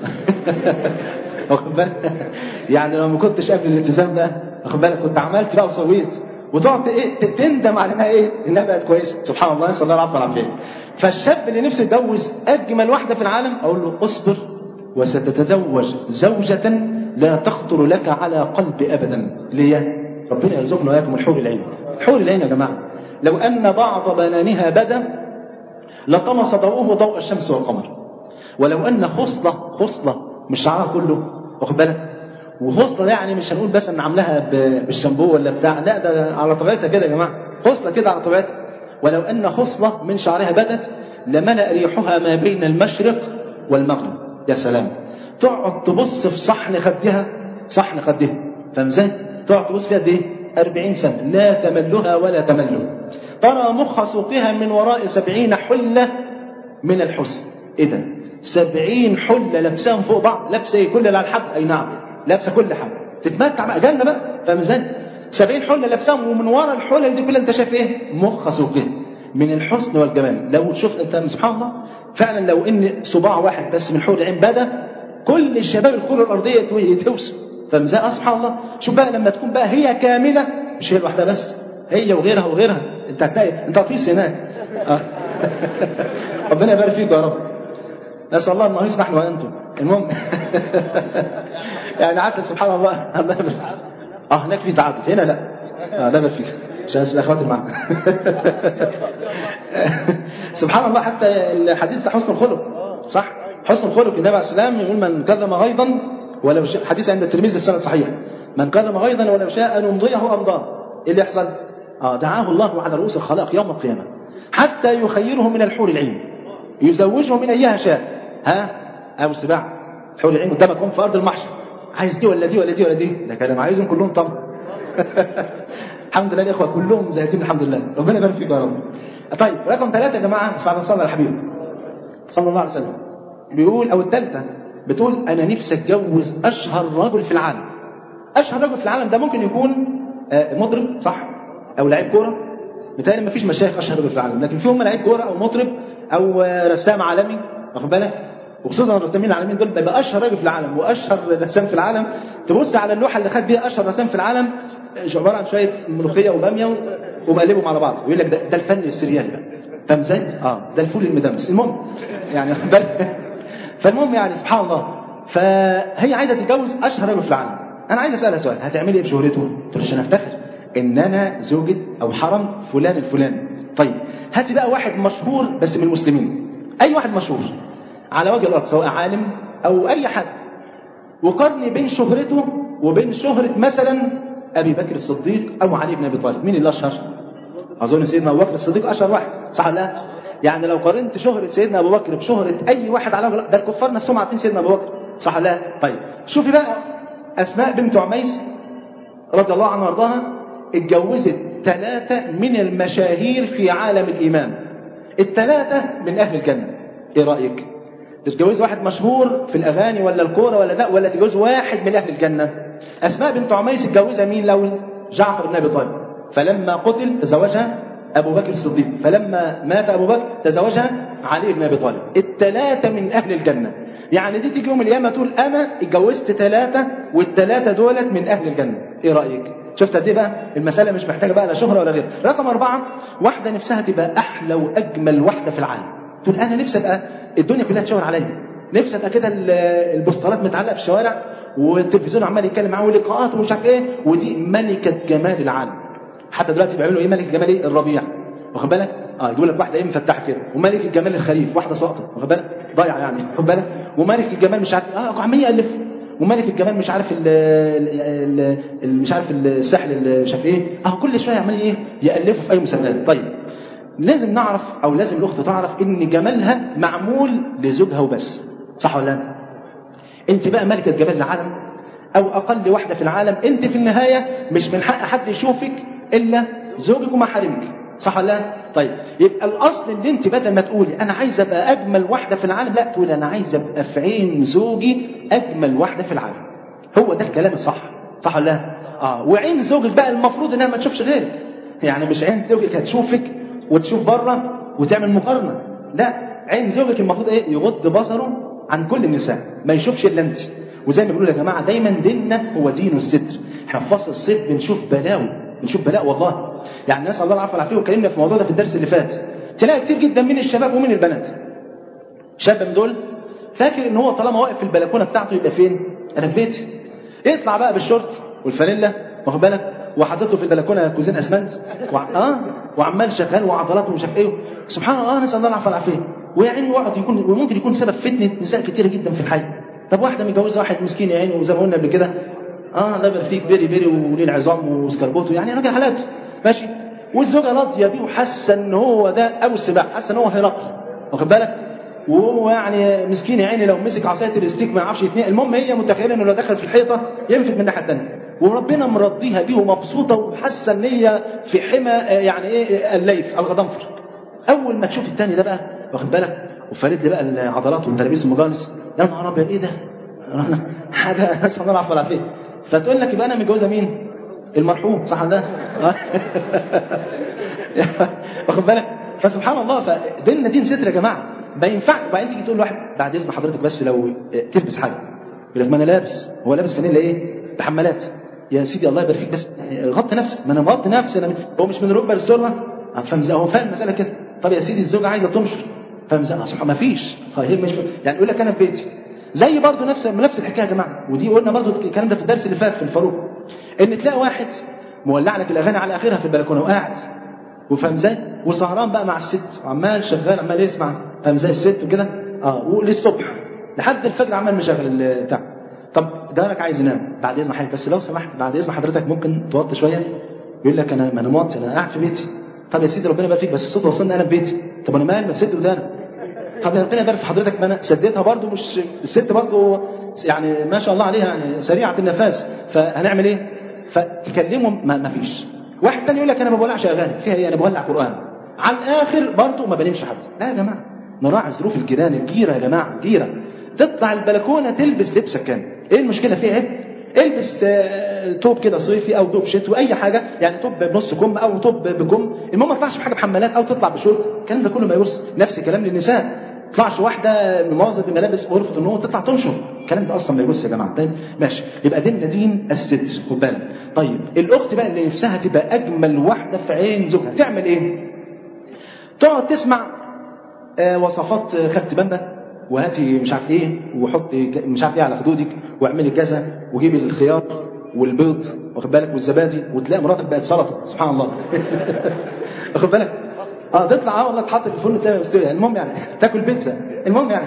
واخد بالك؟ يعني لو ما كنتش قبل الالتزام ده واخد بالك كنت عملت بقى وسويت، وتقعد ايه؟ تندم على انها ايه؟ انها بقت كويسه. سبحان الله، نسال الله العفو والعافيه. فالشاب اللي نفسه يتجوز اجمل واحده في العالم اقول له اصبر وستتزوج زوجه لا تخطر لك على قلب ابدا. ليه؟ ربنا يرزقنا واياكم الحور العين. حور العين يا جماعه لو ان بعض بنانها بدا لطمس ضوءه ضوء الشمس والقمر، ولو ان خصله مش شعرها كله واخد بالك، وخصله يعني مش هنقول بس ان عاملاها بالشامبو ولا بتاع، لا ده على طبيعتها كده يا جماعه، خصله كده على طبيعتها. ولو ان خصله من شعرها بدت لملأ ريحها ما بين المشرق والمغرب. يا سلام، تقعد تبص في صحن خدها فاهم ازاي؟ تقعد تبص فيها قد ايه؟ 40 سنه لا تملها ولا تمله. ترى مخ سوقها من وراء 70 حله من الحسن. ايه ده؟ 70 حله لابساهم فوق بعض، لابسه ايه؟ كل اللي على الحب. اي نعم، لابسه كل حاجه، تتمتع بقى جنه بقى، فاهم ازاي؟ 70 حله لابساهم، ومن ورا الحله دي كلها انت شايف ايه؟ مخ سوقها من الحسن والجمال. لو شفت انت سبحان الله فعلا، لو ان صباع واحد بس من حور العين بدا كل الشباب الكره الارضيه يتوسوا، فاهم ازاي؟ سبحان الله. شوف بقى لما تكون بقى هي كامله، مش هي الواحده بس، هي وغيرها انت هتلاقي انت هتفيص هناك ربنا يبارك فيك يا رب، نسال الله انه يسمح وانتم. المهم يعني حتى سبحان الله هناك في تعدد، هنا لا لا بل فيك عشان الاخوات اللي معنا سبحان الله. حتى الحديث ده حسن الخلق، صح؟ حسن الخلق. النبي عليه السلام يقول من كظم غيظا ولو شاء، حديث عند الترمذي في سند صحيح، من كظم غيظا ولو شاء ان يمضيه امضاه. ايه اللي يحصل؟ دعاه الله على رؤوس الخلائق يوم القيامة حتى يخيره من الحور العين، يزوجه من ايها شاء. أو سباع الحور العين قدامكم في أرض المحشر، عايز دي ولا دي ولا دي ولا دي؟ ده كلام عايزهم كلهم طبعا. الحمد لله الإخوة كلهم زيتين الحمد لله، ربنا يبارك فيكم يا رب. طيب رقم 3 يا جماعة، بعد ما صلى على الحبيب صلى الله عليه وسلم، بيقول أو الثالثة بتقول أنا نفسي أتجوز أشهر رجل في العالم. أشهر رجل في العالم ده ممكن يكون مطرب صح، أو لعيب كورة. بالتالي ما فيش مشايخ أشهر رجل في العالم، لكن فيهم لعيب كورة أو مطرب أو رسام عالمي، واخد بالك؟ وخصوصا الرسامين العالميين دول بيبقى اشهر راجل في العالم واشهر رسام في العالم. تبص على اللوحه اللي خد بيها اشهر رسام في العالم، عباره عن شويه ملوخيه وباميه وبقلبهم على بعض، ويقول لك ده الفن السريالي بقى، فاهم ازاي؟ ده الفول المدمس. المهم يعني فالمهم يعني سبحان الله، فهي عايزه تتجوز اشهر راجل في العالم. انا عايز اسالها سؤال، هتعملي ايه بشهرته؟ تقول عشان افتخر ان انا زوجة او حرم فلان الفلاني. طيب هاتي بقى واحد مشهور بس من المسلمين، اي واحد مشهور على وجه الأرض سواء عالم أو أي حد، وقارني بين شهرته وبين شهرة مثلا أبي بكر الصديق أو علي بن أبي طالب. مين اللي أشهر؟ أظن سيدنا أبو بكر الصديق أشهر واحد صح ولا لا؟ يعني لو قارنت شهرة سيدنا أبو بكر بشهرة أي واحد على وجه الأرض، ده الكفار نفسهم عارفين سيدنا أبو بكر صح ولا لا؟ طيب شوفي بقى أسماء بنت عميس رضي الله عنها وارضاها اتجوزت 3 من المشاهير في عالم الإيمان، ال3 من أهل الجنة. إيه رأيك؟ تتجوز واحد مشهور في الأغاني ولا الكورة ولا ده، ولا تتجوز واحد من أهل الجنة؟ أسماء بنت عميس اتجوزها مين الأول؟ جعفر بن أبي طالب، فلما قتل تزوجها أبو بكر الصديق، فلما مات أبو بكر تزوجها علي بن أبي طالب. ال3 من أهل الجنة. يعني دي تيجي يوم القيامة تقول أنا اتجوزت 3 وال3 دولت من أهل الجنة. إيه رأيك؟ شفت قد ايه بقى المسألة مش محتاجة بقى لا شهرة ولا غير. رقم 4 واحدة نفسها تبقى أحلى وأجمل واحدة في العالم، تقول أنا نفسي أبقى الدنيا كلها تشاور عليا، نفسي ابقى كده البوسترات متعلقه في الشوارع والتلفزيون عمال يتكلم معاه ولقاءات ومش عارف ايه، ودي ملكه جمال العالم. حتى دلوقتي بيعملوا ايه ملكه جمال ايه؟ الربيع، واخد بالك؟ يقول لك واحده ايه مفتحه كده، وملك الجمال الخريف واحده ساقطه، واخد بالك؟ ضايعه يعني، واخد بالك؟ وملك الجمال مش عارف عمال يالف، وملك الجمال مش عارف مش عارف السحل مش عارف ايه، كل شويه عمال ايه يالفوا في اي مسابقات. طيب لازم نعرف او لازم الاخت تعرف ان جمالها معمول لزوجها وبس، صح ولا لا؟ انت بقى ملكة جمال العالم او اقل واحدة في العالم، انت في النهاية مش من حق حد يشوفك الا زوجك ومحارمك، صح ولا لا؟ طيب يبقى الاصل ان انت بدل ما تقولي انا عايزه ابقى اجمل واحدة في العالم، لا تقولي انا عايزه ابقى في عين زوجي اجمل واحدة في العالم. هو ده الكلام الصح، صح ولا لا؟ وعين زوجك بقى المفروض انها ما تشوفش غيرك، يعني مش عين زوجك هتشوفك وتشوف بره وتعمل مقارنة، لا، عين زوجك المفروض ايه؟ يغض بصره عن كل النساء، ما يشوفش الا انت. وزي ما بيقولوا يا جماعه دايما ديننا هو دين الستر. احنا في فصل الصيف بنشوف بلاء والله، يعني نسال الله العافيه والعافيه. وكلمنا في الموضوع ده في الدرس اللي فات. تلاقي كتير جدا من الشباب ومن البنات، شاب من دول فاكر ان هو طالما واقف في البلكونه بتاعته يبقى فين؟ انا في بيتي. يطلع بقى بالشورت والفانيلا، واخد بالك؟ وحاطط له في البلكونه كوزين اسمنت وعمال شغال وعضلاته ومش عارف ايه. سبحان الله، نسال الله العافيه والعافيه. ويعني وقت يكون وممكن يكون سبب فتنه نساء كتيره جدا في الحي. طب واحده متجوزه واحد مسكين يا عيني، وزي ما قلنا قبل كده الله يبارك فيك، بيري وليه العظام وسكربوته، يعني راجل حالات ماشي، والزوجه راضيه بيه وحاسه ان هو ده ابو السباع، حاسه ان هو هرقل، واخد بالك؟ وهو يعني مسكين يا عيني لو مسك عصايه الاستيك ما يعرفش يتنقل. المهم هي متخيله انه لو دخل في الحيطه ينفذ من الناحيه الثانيه، وربنا مرضيها بيه ومبسوطه وحاسه ان هي في حمى يعني ايه الليف او الغضنفر. اول ما تشوف الثاني ده بقى، واخد بالك؟ وفارد بقى العضلات والترابيس المجانس، يا نهار ابيض ايه ده؟ حاجه نسال الله العافيه والعافيه. فتقول لك يبقى انا متجوزه مين؟ المرحوم، صح ولا لا؟ واخد بالك؟ فسبحان الله، فديننا دين ستر يا جماعه، ما ينفعش. وبعدين تيجي تقول لواحد بعد اذن حضرتك بس لو تلبس حاجه، يقول لك ما انا لابس، هو لابس فانيلا ايه؟ بحمالات. يا سيدي الله يبارك فيك، بس غطي نفسك. ما انا مغطي نفسي، هو مش من الركبه للسره، هو فاهم المساله كده. طب يا سيدي الزوجه عايزه تنشر، فاهم؟ سبحان ما فيش، هي مش يعني يقول لك انا في بيتي. زي برضه نفس الحكايه يا جماعه، ودي قلنا برضه الكلام ده في الدرس اللي فات في الفاروق، ان تلاقي واحد مولع لك الاغاني على اخرها في البلكونه وقاعد، وفاهم ازاي؟ وسهران بقى مع الست، وعمال شغال عمال يسمع، فاهم ازاي الست وكده، وللصبح لحد الفجر عمال مشغل البتاع. طب جارك عايز ينام، بعد اذن حضرتك بس لو سمحت، بعد اذن حضرتك ممكن توطي شويه؟ يقول لك ما انا موطي، انا قاعد في بيتي. طب يا سيدي ربنا يبارك فيك، بس الصوت وصلني انا في بيتي. طب انا مالي، ما تسد ودانك. طب ربنا يبارك في حضرتك، ما انا سديتها برضه، مش الست برضه يعني ما شاء الله عليها يعني سريعه النفس، فهنعمل ايه؟ فتكلمهم ما فيش. واحد تاني يقول لك انا ما بولعش اغاني، فيها ايه؟ انا بولع قران. على الاخر برضه ما بنمشي حد. لا يا جماعه، نراعي ظروف الجيران. الجيره يا جماعه، الجيره تطلع البلكونه تلبس لبسك كان ايه المشكله فيها؟ ايه؟ البس توب كده صيفي او توب شتوي، اي حاجه يعني، توب بنص كم او توب بكم، المهم ما تطلعش بحاجه بحمالات او تطلع بشورت. الكلام ده كله ما يورث. نفس الكلام للنساء، ما تطلعش واحده مواظب بملابس غرفه النوم تطلع تنشر، الكلام ده اصلا ما يورث يا جماعه. طيب ماشي، يبقى ديننا دين الستر، خد بالك. طيب الاخت بقى اللي نفسها تبقى اجمل واحده في عين زوجها تعمل ايه؟ تقعد تسمع وصفات خدت بامبا، وهاتي مش عارف ايه، وحطي مش عارف ايه على خدودك، واعملي كذا، وجيبي الخيار والبيض واخد بالك والزبادي، وتلاقي مراتك بقت سلطه سبحان الله. واخد بالك؟ تطلع والله تحط في الفرن تلاقي مستويه. المهم يعني تاكل بيتزا، المهم يعني.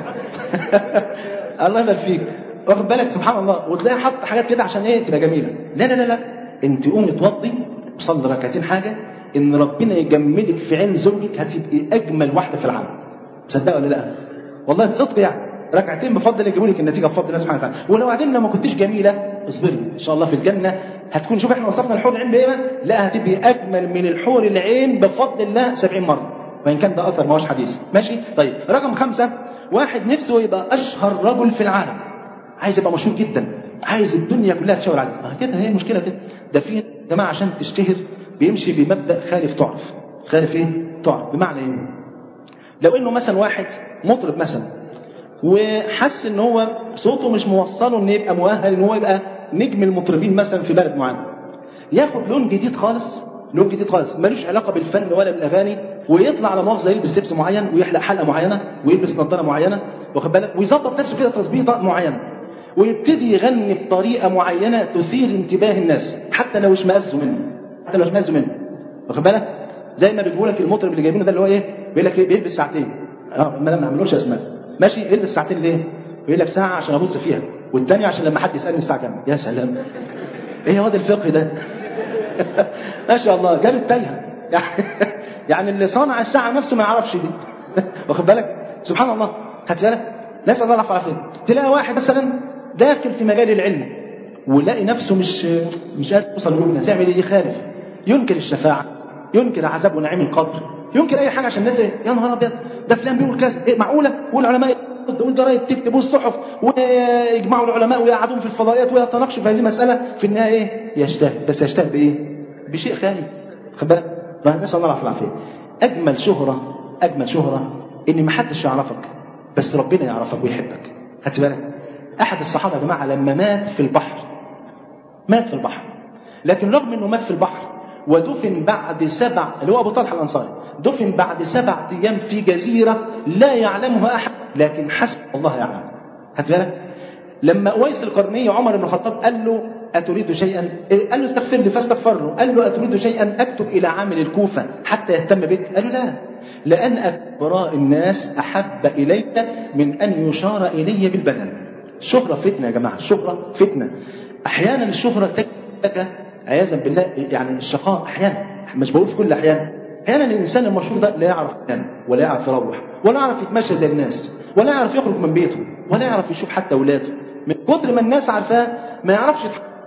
الله يبارك فيك. واخد بالك سبحان الله، وتلاقي حط حاجات كده عشان ايه؟ تبقى جميله. لا لا لا لا، انت قومي اتوضي وصلي ركعتين حاجه، ان ربنا يجملك في عين زوجك، هتبقي اجمل واحده في العالم. تصدق ولا لا؟ والله بصدق يعني، ركعتين بفضل يجيبوا لك النتيجه بفضل الله سبحانه وتعالى. ولو بعدين لو ما كنتيش جميله اصبري ان شاء الله في الجنه هتكون. شوف احنا وصفنا الحور العين بايه؟ لا هتبقي اجمل من الحور العين بفضل الله 70 مره، وان كان ده اثر ما هوش حديث. ماشي. طيب رقم 5، واحد نفسه يبقى اشهر رجل في العالم، عايز يبقى مشهور جدا، عايز الدنيا كلها تشاور عليه. كده هي المشكله كده. ده في جماعه عشان تشتهر بيمشي بمبدا خالف تعرف. خالف ايه؟ تعرف. بمعنى ايه؟ لو انه مثلا واحد مطرب مثلا، وحس ان هو صوته مش موصله ان يبقى مؤهل ان هو يبقى نجم المطربين مثلا في بلد معين، ياخد لون جديد خالص، لون جديد خالص ملوش علاقه بالفن ولا بالاغاني، ويطلع على مؤاخذه يلبس لبس معين، ويحلق حلقه معينه، ويلبس نظاره معينه، واخد بالك، ويظبط نفسه كده تظبيطه معينه، ويبتدي يغني بطريقه معينه تثير انتباه الناس، حتى لو مش مأذوا منه، حتى لو مش مأذوا منه، واخد بالك. زي ما بيقول لك المطرب اللي جايبينه ده اللي هو ايه؟ بيقول لك ايه؟ بيلبس ساعتين. ما نعملوش اسماء. ماشي، يلبس ساعتين ليه؟ يقول لك ساعه عشان ابص فيها، والثانيه عشان لما حد يسالني الساعه كام. يا سلام، ايه هو ده الفقه ده؟ ما شاء الله، جاب التايهه. يعني اللي صانع الساعه نفسه ما يعرفش دي. واخد بالك سبحان الله. خدت بالك؟ نسال الله العفو والعافيه. تلاقي واحد مثلا داخل في مجال العلم ولاقي نفسه مش قادر يوصل للناس، يعمل ايه؟ يخالف، ينكر الشفاعه، ينكر عذاب ونعيم القبر، ينكر اي حاجه عشان الناس يا نهار ابيض ده فلان بيقول كذا، إيه معقوله؟ والعلماء والجرايد تكتب والصحف ويجمعوا العلماء ويقعدون في الفضائيات ويتناقشوا في هذه المساله، في النهايه ايه؟ يجتهد، بس يجتهد بايه؟ بشيء خالي. خد بالك؟ نسال الله العفو والعافيه. اجمل شهره، اجمل شهره ان ما حدش يعرفك بس ربنا يعرفك ويحبك. خدت بالك؟ احد الصحابه يا جماعه لما مات في البحر، مات في البحر، لكن رغم انه مات في البحر ودفن بعد 7، اللي هو ابو طلحه الانصاري، دفن بعد 7 ايام في جزيره لا يعلمها احد، لكن حسب الله يعلم. خدت بالك؟ لما اويس القرني عمر بن الخطاب قال له اتريد شيئا؟ قال له استغفر لي، فاستغفر له. قال له اتريد شيئا اكتب الى عامل الكوفه حتى يهتم بك؟ قال له لا، لان اكبراء الناس احب اليك من ان يشار الي بالبدن. الشهره فتنه يا جماعه، الشهره فتنه. احيانا الشهره تجد عياذا بالله يعني الشقاء، احيانا، مش بقول في كل احيان. احيانا الانسان المشهور ده لا يعرف ينام، ولا يعرف يروح، ولا يعرف يتمشى زي الناس، ولا يعرف يخرج من بيته، ولا يعرف يشوف حتى اولاده، من كتر ما الناس عارفاه ما يعرفش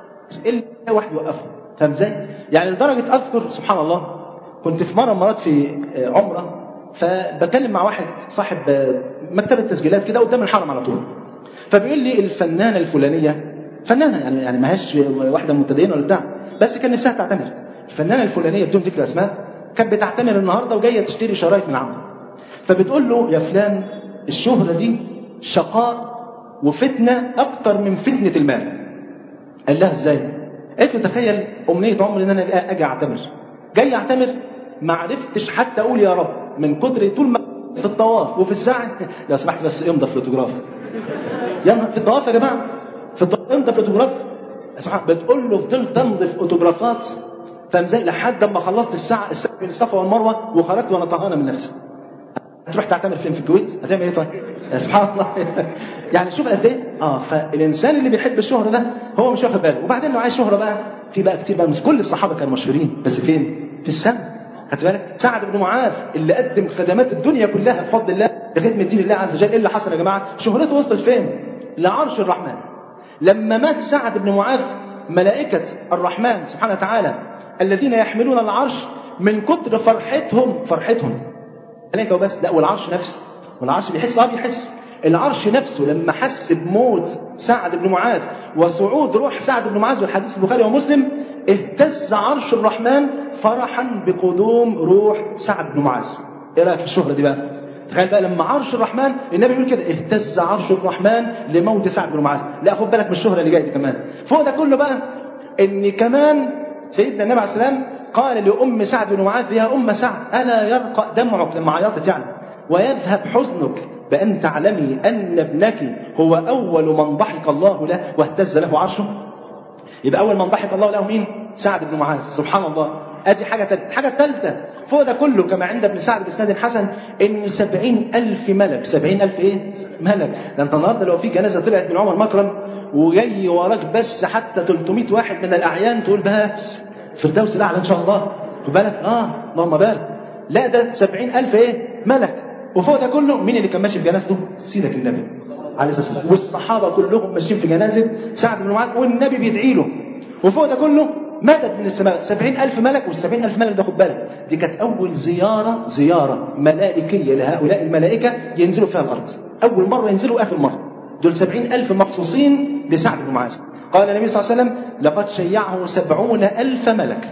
الا واحد يوقفه. فاهم ازاي؟ يعني لدرجه اذكر سبحان الله، كنت في مرات في عمره، فبكلم مع واحد صاحب مكتبه تسجيلات كده قدام الحرم على طول، فبيقول لي الفنانه الفلانيه، فنانه يعني ما هيش واحده متدينه ولا بتاع، بس كان نفسها تعتمر. الفنانه الفلانيه بدون ذكر اسماء كانت بتعتمر النهارده وجايه تشتري شرايط من عنده، فبتقول له يا فلان الشهره دي شقاء وفتنه اكتر من فتنه المال. قال لها ازاي؟ قالت له تخيل امنيه عمري ان انا اجي اعتمر، جاي اعتمر ما عرفتش حتى اقول يا رب من كتر طول ما في الطواف وفي السعي. لو سمحت بس امضى في الاوتوجراف. يا في الطواف يا جماعه، في الطواف امضى في الاوتوجراف. بتقول له فضلت امضي اوتوجرافات، فاهم ازاي؟ لحد ما خلصت الساعه بين الصفا والمروه وخرجت وانا طهقانه من نفسي. هتروح تعتمر فين؟ في الكويت؟ هتعمل ايه طيب؟ سبحان الله. يعني شوف قد ايه. فالانسان اللي بيحب الشهره ده هو مش واخد باله، وبعدين لو عايز شهره بقى في بقى كتير بقى، مش كل الصحابة كانوا مشهورين، بس فين؟ في السماء. خدت بالك؟ سعد بن معاذ اللي قدم خدمات الدنيا كلها بفضل الله لخدمة دين الله عز وجل، ايه اللي حصل يا جماعة؟ شهرته وصلت فين؟ لعرش الرحمن. لما مات سعد بن معاذ ملائكة الرحمن سبحانه وتعالى الذين يحملون العرش من كتر فرحتهم ملائكة وبس، لا والعرش نفسه، والعرش بيحس العرش نفسه لما حس بموت سعد بن معاذ وصعود روح سعد بن معاذ، والحديث في البخاري ومسلم، اهتز عرش الرحمن فرحا بقدوم روح سعد بن معاذ. ايه رايك في الشهرة دي بقى؟ تخيل بقى لما عرش الرحمن، النبي يقول كده اهتز عرش الرحمن لموت سعد بن معاذ. لا خد بالك من الشهرة اللي جايه دي كمان. فوق ده كله بقى ان كمان سيدنا النبي عليه السلام قال لأم سعد بن معاذ يا أم سعد ألا يرقى دمعك، لما عيطت يعني، ويذهب حزنك بأن تعلمي أن ابنك هو أول من ضحك الله له واهتز له عرشه. يبقى أول من ضحك الله له مين؟ سعد بن معاذ. سبحان الله. أدي حاجة ثالثة فوق ده كله كما عند ابن سعد بإسناد حسن إن 70,000 ملك. 70,000 إيه؟ ملك. ده أنت النهارده لو في جنازة طلعت من عمر مكرم وجاي وراك بس حتى 300 واحد من الأعيان تقول بس فردوس الأعلى إن شاء الله. خد بالك اللهم بارك. لا ده 70,000 إيه؟ ملك. وفوق ده كله مين اللي كان ماشي في جنازته؟ سيدك النبي عليه الصلاة والسلام، والصحابة كلهم ماشيين في جنازة سعد بن معاذ والنبي بيدعي له. وفوق ده كله مدد من السماء 70,000 ملك. وال70,000 ملك ده خد بالك دي كانت أول زيارة ملائكية لهؤلاء الملائكة ينزلوا فيها الأرض. أول مرة ينزلوا آخر مرة. دول 70,000 مخصوصين لسعد بن معاذ. قال النبي صلى الله عليه وسلم لقد شيعه 70,000 ملك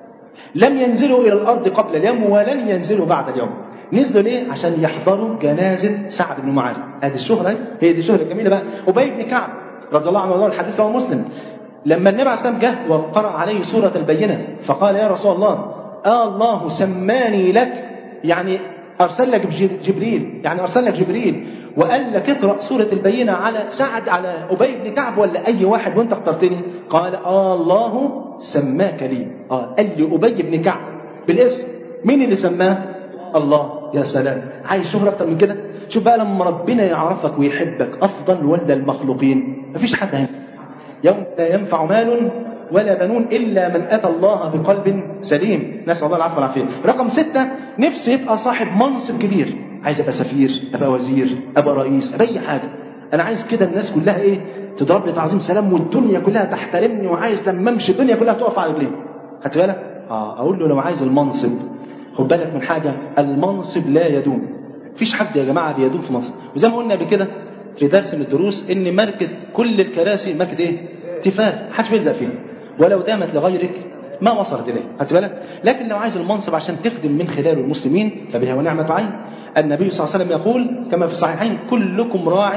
لم ينزلوا إلى الأرض قبل اليوم ولن ينزلوا بعد اليوم. نزلوا ليه؟ عشان يحضروا جنازة سعد بن معاذ. هذه الشهرة هي دي الشهرة الجميلة بقى. أبي بن كعب رضي الله عنه، الحديث رواه مسلم، لما النبي عليه الصلاة والسلام جه وقرأ عليه سورة البينة فقال يا رسول الله الله سماني لك، يعني أرسل لك جبريل، يعني أرسل لك جبريل وقال لك اقرأ سورة البينة على سعد على أبي بن كعب ولا أي واحد وأنت اخترتني؟ قال الله سماك لي. قال لي أبي بن كعب بالاسم. مين اللي سماه؟ الله. يا سلام، عايز شهرة أكتر من كده؟ شوف بقى لما ربنا يعرفك ويحبك أفضل ولا المخلوقين؟ مفيش حد هنا. يوم لا ينفع مال ولا بنون إلا من أتى الله بقلب سليم. نسأل الله العفو والعافية. رقم 6 نفسه يبقى صاحب منصب كبير. عايز أبقى سفير، أبقى وزير، أبقى رئيس، أبقى أي حاجة. أنا عايز كده الناس كلها إيه؟ تضرب لي تعظيم سلام والدنيا كلها تحترمني، وعايز لما أمشي الدنيا كلها تقف على رجلي. خدت بالك؟ أقول له لو عايز المنصب خد بالك من حاجة، المنصب لا يدوم. مفيش حد يا جماعة بيدوم في منصب. وزي ما قلنا بكده في درس من الدروس إن ماركة كل الكراسي ماركة إيه؟ تفال، محدش بيلزق فيها، ولو دامت لغيرك ما وصلت إليه. خدت بالك؟ لكن لو عايز المنصب عشان تخدم من خلاله المسلمين فبها ونعمة عين. النبي صلى الله عليه وسلم يقول كما في الصحيحين كلكم راع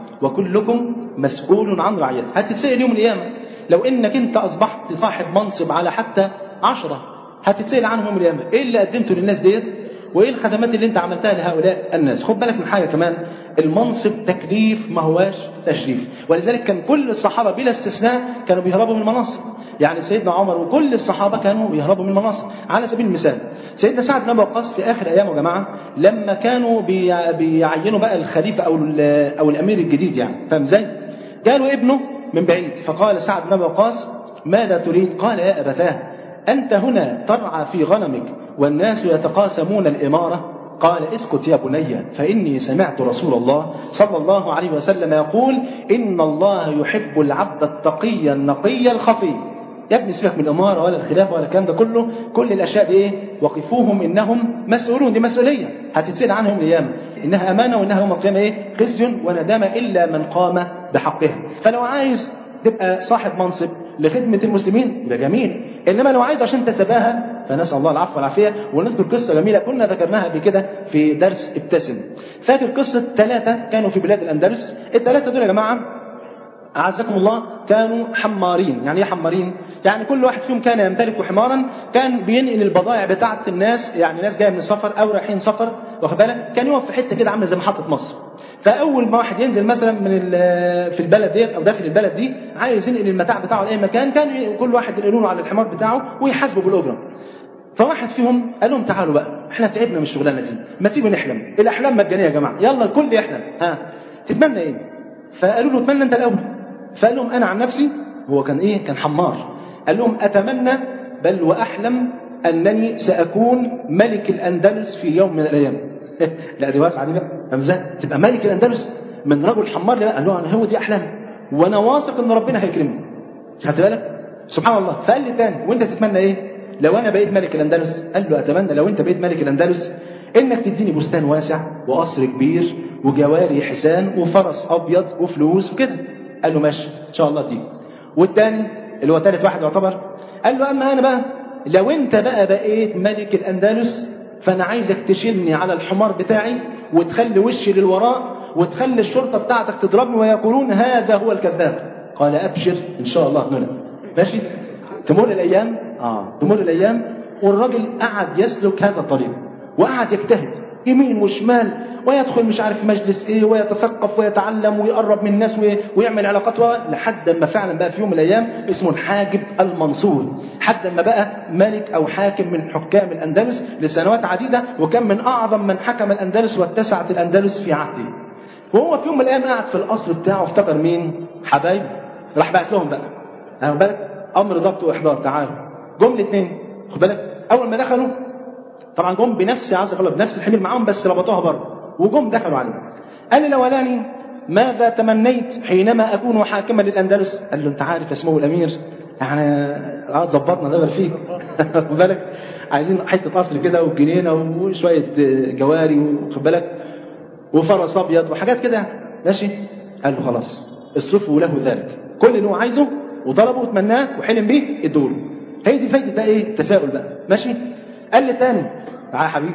وكلكم مسؤول عن رعيته. هتتسأل يوم القيامة. لو إنك أنت أصبحت صاحب منصب على حتى 10 هتتسأل عنهم يوم القيامة. إيه اللي قدمته للناس ديت؟ وإيه الخدمات اللي أنت عملتها لهؤلاء الناس؟ خد بالك من حاجة كمان، المنصب تكليف ما هواش تشريف. ولذلك كان كل الصحابة بلا استثناء كانوا بيهربوا من المناصب. يعني سيدنا عمر وكل الصحابة كانوا بيهربوا من المناصب. على سبيل المثال سيدنا سعد بن أبي وقاص في آخر أيامه يا جماعة لما كانوا بيعينوا بقى الخليفة أو الأمير الجديد، يعني فاهم ازاي؟ قالوا ابنه من بعيد، فقال سعد بن أبي وقاص ماذا تريد؟ قال يا أبتاه أنت هنا ترعى في غنمك والناس يتقاسمون الإمارة. قال اسكت يا بني فإني سمعت رسول الله صلى الله عليه وسلم يقول إن الله يحب العبد التقي النقي الخفي. يا ابني سيبك من الإمارة ولا الخلافة ولا الكلام ده كله، كل الأشياء دي إيه؟ وقفوهم إنهم مسؤولون. دي مسؤولية هتتسأل عنهم الأيام، إنها أمانة وإنها يوم القيامة إيه؟ خزي وندامة إلا من قام بحقها. فلو عايز تبقى صاحب منصب لخدمة المسلمين يبقى جميل، إنما لو عايز عشان تتباهى فنسأل الله العفو والعافية. ونذكر قصة جميلة كنا ذكرناها بكده في درس ابتسم. فاكر قصة 3 كانوا في بلاد الأندلس. ال3 دول يا جماعة أعزكم الله كانوا حمارين. يعني ايه حمارين؟ يعني كل واحد فيهم كان يمتلك حمارا كان بينقل البضائع بتاعة الناس، يعني ناس جايه من السفر او رايحين سفر، واخد بالك؟ كان يقف في حته كده عامله زي محطه مصر. فاول ما واحد ينزل مثلا في البلد ديت او داخل البلد دي عايز ينقل المتاع بتاعه لاي مكان، كان كل واحد ينقلونه على الحمار بتاعه ويحاسبه بالاجره. فواحد فيهم قال لهم تعالوا بقى احنا تعبنا من الشغلانه دي، ما تيجوا نحلم. الاحلام مجانيه يا جماعه، يلا الكل يحلم. تتمنى ايه؟ فقالوا له اتمنى انت الاول. فقال لهم انا عن نفسي، هو كان ايه؟ كان حمار. قال لهم أتمنى بل وأحلم أنني سأكون ملك الأندلس في يوم من الأيام. لا دي واسعة دي بقى، همزة تبقى ملك الأندلس من رجل حمار. لا قال له أنا هو دي أحلام وأنا واثق إن ربنا هيكرمني. خدت بالك؟ سبحان الله. فقال لي تاني وأنت تتمنى إيه لو أنا بقيت ملك الأندلس؟ قال له أتمنى لو أنت بقيت ملك الأندلس إنك تديني بستان واسع وقصر كبير وجواري حسان وفرس أبيض وفلوس وكده. قال له ماشي إن شاء الله دي. والتاني اللي هو ثالث واحد يعتبر قال له أما أنا بقى لو أنت بقى بقيت ملك الأندلس فأنا عايزك تشيلني على الحمار بتاعي وتخلي وشي للوراء وتخلي الشرطة بتاعتك تضربني ويقولون هذا هو الكذاب. قال أبشر إن شاء الله هنا. ماشي. تمر الأيام تمر الأيام والراجل قعد يسلك هذا الطريق وقعد يجتهد يمين وشمال ويدخل مش عارف مجلس ايه ويتثقف ويتعلم ويقرب من الناس ويعمل علاقات لحد ما فعلا بقى في يوم من الايام اسمه الحاجب المنصور، حتى ما بقى ملك او حاكم من حكام الاندلس لسنوات عديده، وكان من اعظم من حكم الاندلس واتسعت الاندلس في عهده. وهو في يوم من الايام قاعد في القصر بتاعه افتكر مين؟ حبايب. راح بعت لهم بقى بالك امر ضبط واحضار تعالوا. جم الاثنين خد بالك اول ما دخلوا طبعا جم بنفس عز وجل بنفس الحمل معاهم بس ربطوها بره وجم دخلوا عليه. قال الاولاني ماذا تمنيت حينما اكون حاكما للاندلس؟ قال له انت عارف يا سمو الامير يعني ظبطنا نقدر فيك خد بالك عايزين حته قصر كده وجنينه وشويه جواري وخد بالك وفرس ابيض وحاجات كده ماشي. قال له خلاص اصرفوا له ذلك، كل اللي هو عايزه وطلبه وتمناه وحلم بيه ادوا له. هي دي فايده بقى ايه؟ التفاؤل بقى ماشي. قال لي تاني تعال حبيبي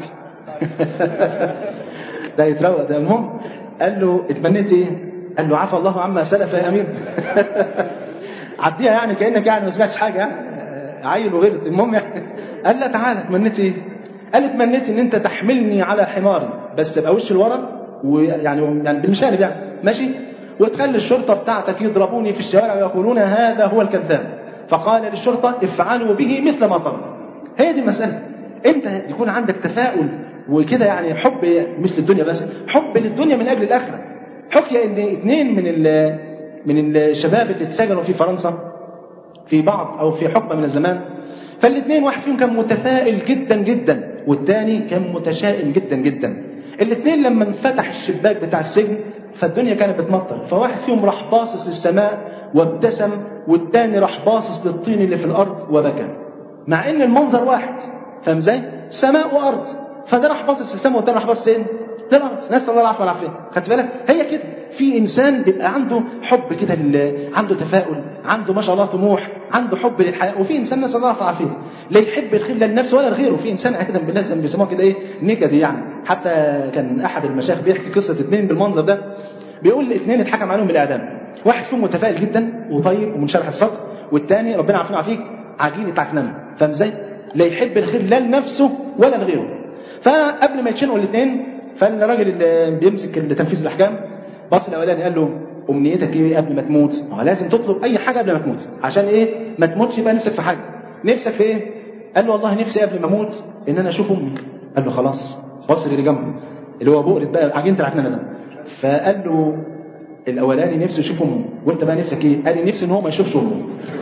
ده يتروق ده. المهم قال له اتمنيت ايه؟ قال له عفى الله عما سلف يا امير عديها يعني كانك يعني ما سمعتش حاجه يعني عيل وغلط. المهم يعني قال لا تعالى اتمنيت ايه؟ قال اتمنيت ان انت تحملني على حماري بس تبقى وش لورا ويعني بالمشارب يعني ماشي، وتخلي الشرطه بتاعتك يضربوني في الشوارع ويقولون هذا هو الكذاب. فقال للشرطه افعلوا به مثل ما طلب. هي دي المساله، انت يكون عندك تفاؤل وكده يعني حب مش للدنيا بس، حب للدنيا من اجل الاخره. حكي ان اثنين من الشباب اللي اتسجنوا في فرنسا في بعض او في حقبه من الزمان، فالاثنين واحد فيهم كان متفائل جدا جدا والثاني كان متشائم جدا جدا. الاثنين لما انفتح الشباك بتاع السجن فالدنيا كانت بتمطر، فواحد فيهم راح باصص للسماء وابتسم والثاني راح باصص للطين اللي في الارض وبكى، مع ان المنظر واحد. فاهم ازاي؟ سماء وارض، فده راح باصص للسماء والثاني راح باصص فين؟ للارض. نسال الله العافيه والعافيه. خدت بالك؟ هي كده، في انسان بيبقى عنده حب كده عنده تفاؤل، عنده ما شاء الله طموح، عنده حب للحياه، وفي انسان نسال الله العافيه لا يحب الخير للنفس ولا لغيره. في انسان عايزا بالله زي ما بيسموها كده ايه؟ نكدي يعني. حتى كان احد المشايخ بيحكي قصه اثنين بالمنظر ده، بيقول اثنين اتحكم عليهم بالاعدام، واحد فيهم متفائل جدا وطيب ومنشرح الصدر، والثاني ربنا يعافينا ويعافيك عجين تعكنن. فاهم ازاي؟ لا يحب الخير لا لنفسه ولا لغيره. فقبل ما يتشنقوا الاثنين فالراجل اللي بيمسك تنفيذ الاحكام بص الاولاني قال له امنيتك ايه قبل ما تموت؟ لازم تطلب اي حاجه قبل ما تموت عشان ايه؟ ما تموتش يبقى نفسك في حاجه. نفسك في ايه؟ قال له والله نفسي قبل ما اموت ان انا اشوف امي. قال له خلاص بص اللي جنبه اللي هو بؤره بقى عجينه العكننه ده. فقال له الاولاني نفسه يشوف امه وانت بقى نفسك ايه؟ قال لي نفسي ان هو ما يشوفش امه.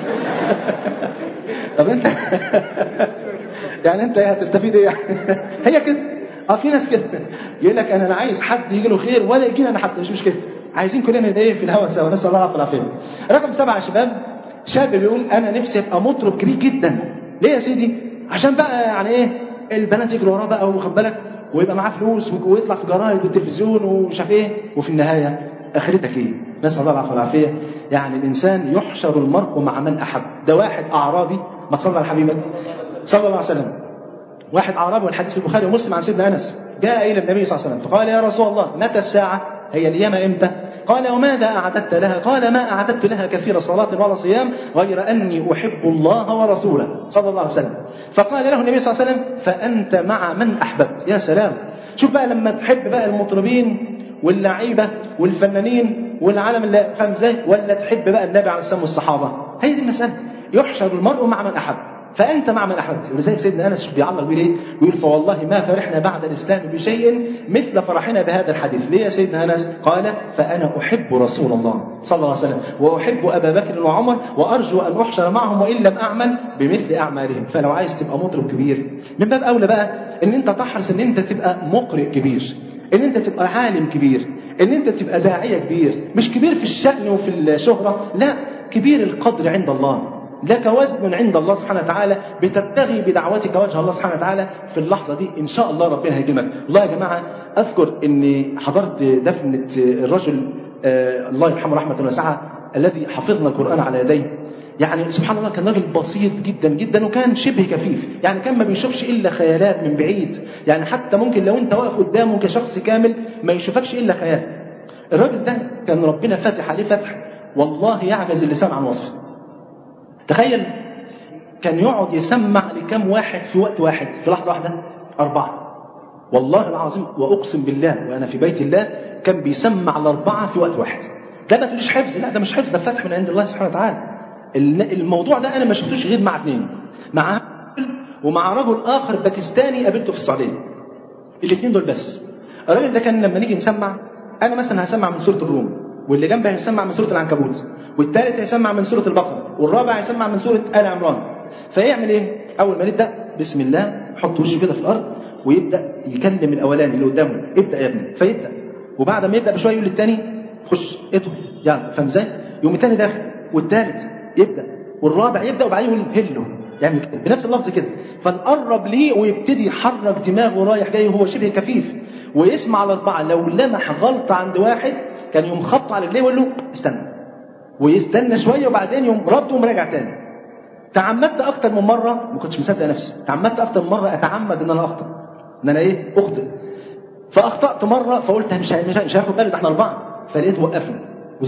طب انت يعني انت هتستفيد ايه يعني؟ هي كده. في ناس كده يقول لك انا عايز حد يجي له خير ولا يجي لي انا حتى، مش مشكله، عايزين كلنا نبقى في الهوا سوا. نسال الله العافيه. رقم 7 يا شباب، شاب بيقول انا نفسي ابقى مطرب كبير جدا. ليه يا سيدي؟ عشان بقى يعني ايه؟ البنات يجروا وراه بقى واخد بالك ويبقى معاه فلوس ويطلع في جرايد والتلفزيون ومش عارف ايه، وفي النهايه اخرتك ايه؟ نسال الله العافيه والعافيه. يعني الانسان يحشر المرء مع من احب. ده واحد اعرابي، ما تصلي على حبيبك صلى الله عليه وسلم، واحد اعرابي والحديث البخاري ومسلم عن سيدنا انس، جاء الى النبي صلى الله عليه وسلم فقال يا رسول الله متى الساعه؟ هي القيامه امتى؟ قال وماذا اعددت لها؟ قال ما اعددت لها كثير صلاه ولا صيام غير اني احب الله ورسوله صلى الله عليه وسلم. فقال له النبي صلى الله عليه وسلم فانت مع من احببت. يا سلام، شوف بقى لما تحب بقى المطربين واللعيبه والفنانين والعالم اللي فاهم ازاي، ولا تحب بقى النبي عليه الصلاه والصحابه. هي دي المساله، يحشر المرء مع من احب. فأنت مع من أحببت. ولذلك سيدنا أنس بيعلق بيه ليه؟ بيقول فوالله ما فرحنا بعد الإسلام بشيء مثل فرحنا بهذا الحديث. ليه يا سيدنا أنس؟ قال فأنا أحب رسول الله صلى الله عليه وسلم وأحب أبا بكر وعمر وأرجو أن أحشر معهم وإن لم أعمل بمثل أعمالهم. فلو عايز تبقى مطرب كبير من باب أولى بقى إن أنت تحرص إن أنت تبقى مقرئ كبير، إن أنت تبقى عالم كبير، إن أنت تبقى داعية كبير. مش كبير في الشأن وفي الشهرة، لا، كبير القدر عند الله، لك وزن عند الله سبحانه وتعالى، بتبتغي بدعوتك وجه الله سبحانه وتعالى. في اللحظة دي إن شاء الله ربنا هيكرمك. والله يا جماعة أذكر إني حضرت دفنة الرجل الله يرحمه رحمة واسعة الذي حفظنا القرآن على يديه. يعني سبحان الله كان راجل بسيط جدا جدا وكان شبه كفيف، يعني كان ما بيشوفش إلا خيالات من بعيد، يعني حتى ممكن لو أنت واقف قدامه كشخص كامل ما يشوفكش إلا خيال. الراجل ده كان ربنا فاتح عليه فتح والله يعجز اللسان عن وصفه. تخيل كان يقعد يسمع لكم واحد في وقت واحد في لحظة واحدة؟ 4. والله العظيم وأقسم بالله وأنا في بيت الله كان بيسمع ل4 في وقت واحد. ده ما تقوليش حفظ، لا ده مش حفظ، ده فتح من عند الله سبحانه وتعالى. الموضوع ده أنا ما شفتوش غير مع 2، مع ومع رجل آخر باكستاني قابلته في السعودية. الاثنين دول بس. الراجل ده كان لما نيجي نسمع، أنا مثلا هسمع من سورة الروم، واللي جنبه هيسمع من سورة العنكبوت، والثالث هيسمع من سورة البقرة، والرابع هيسمع من سورة آل عمران. فيعمل إيه؟ أول ما نبدأ بسم الله يحط وشه كده في الأرض ويبدأ يكلم الأولاني اللي قدامه، ابدأ يا ابني، فيبدأ. وبعد ما يبدأ بشوية يقول للثاني خش ادخل، يعني فاهم ازاي؟ يوم الثاني داخل، والثالث يبدأ، والرابع يبدأ، وبعدين يقول هلو، يعني بنفس اللفظ كده. فنقرب ليه ويبتدي يحرك دماغه رايح جاي وهو شبه كفيف ويسمع على 4. لو لمح غلطة عند واحد كان يوم خط على رجليه ويقول له استنى، ويستنى شوية وبعدين يوم رد ومراجع تاني. تعمدت أكتر من مرة، ما كنتش مصدق نفسي، تعمدت أكتر من مرة أتعمد إن أنا أخطأ، إن أنا أخطئ. فأخطأت مرة فقلت مش هاخد بالي، ده احنا 4. فلقيت وقفني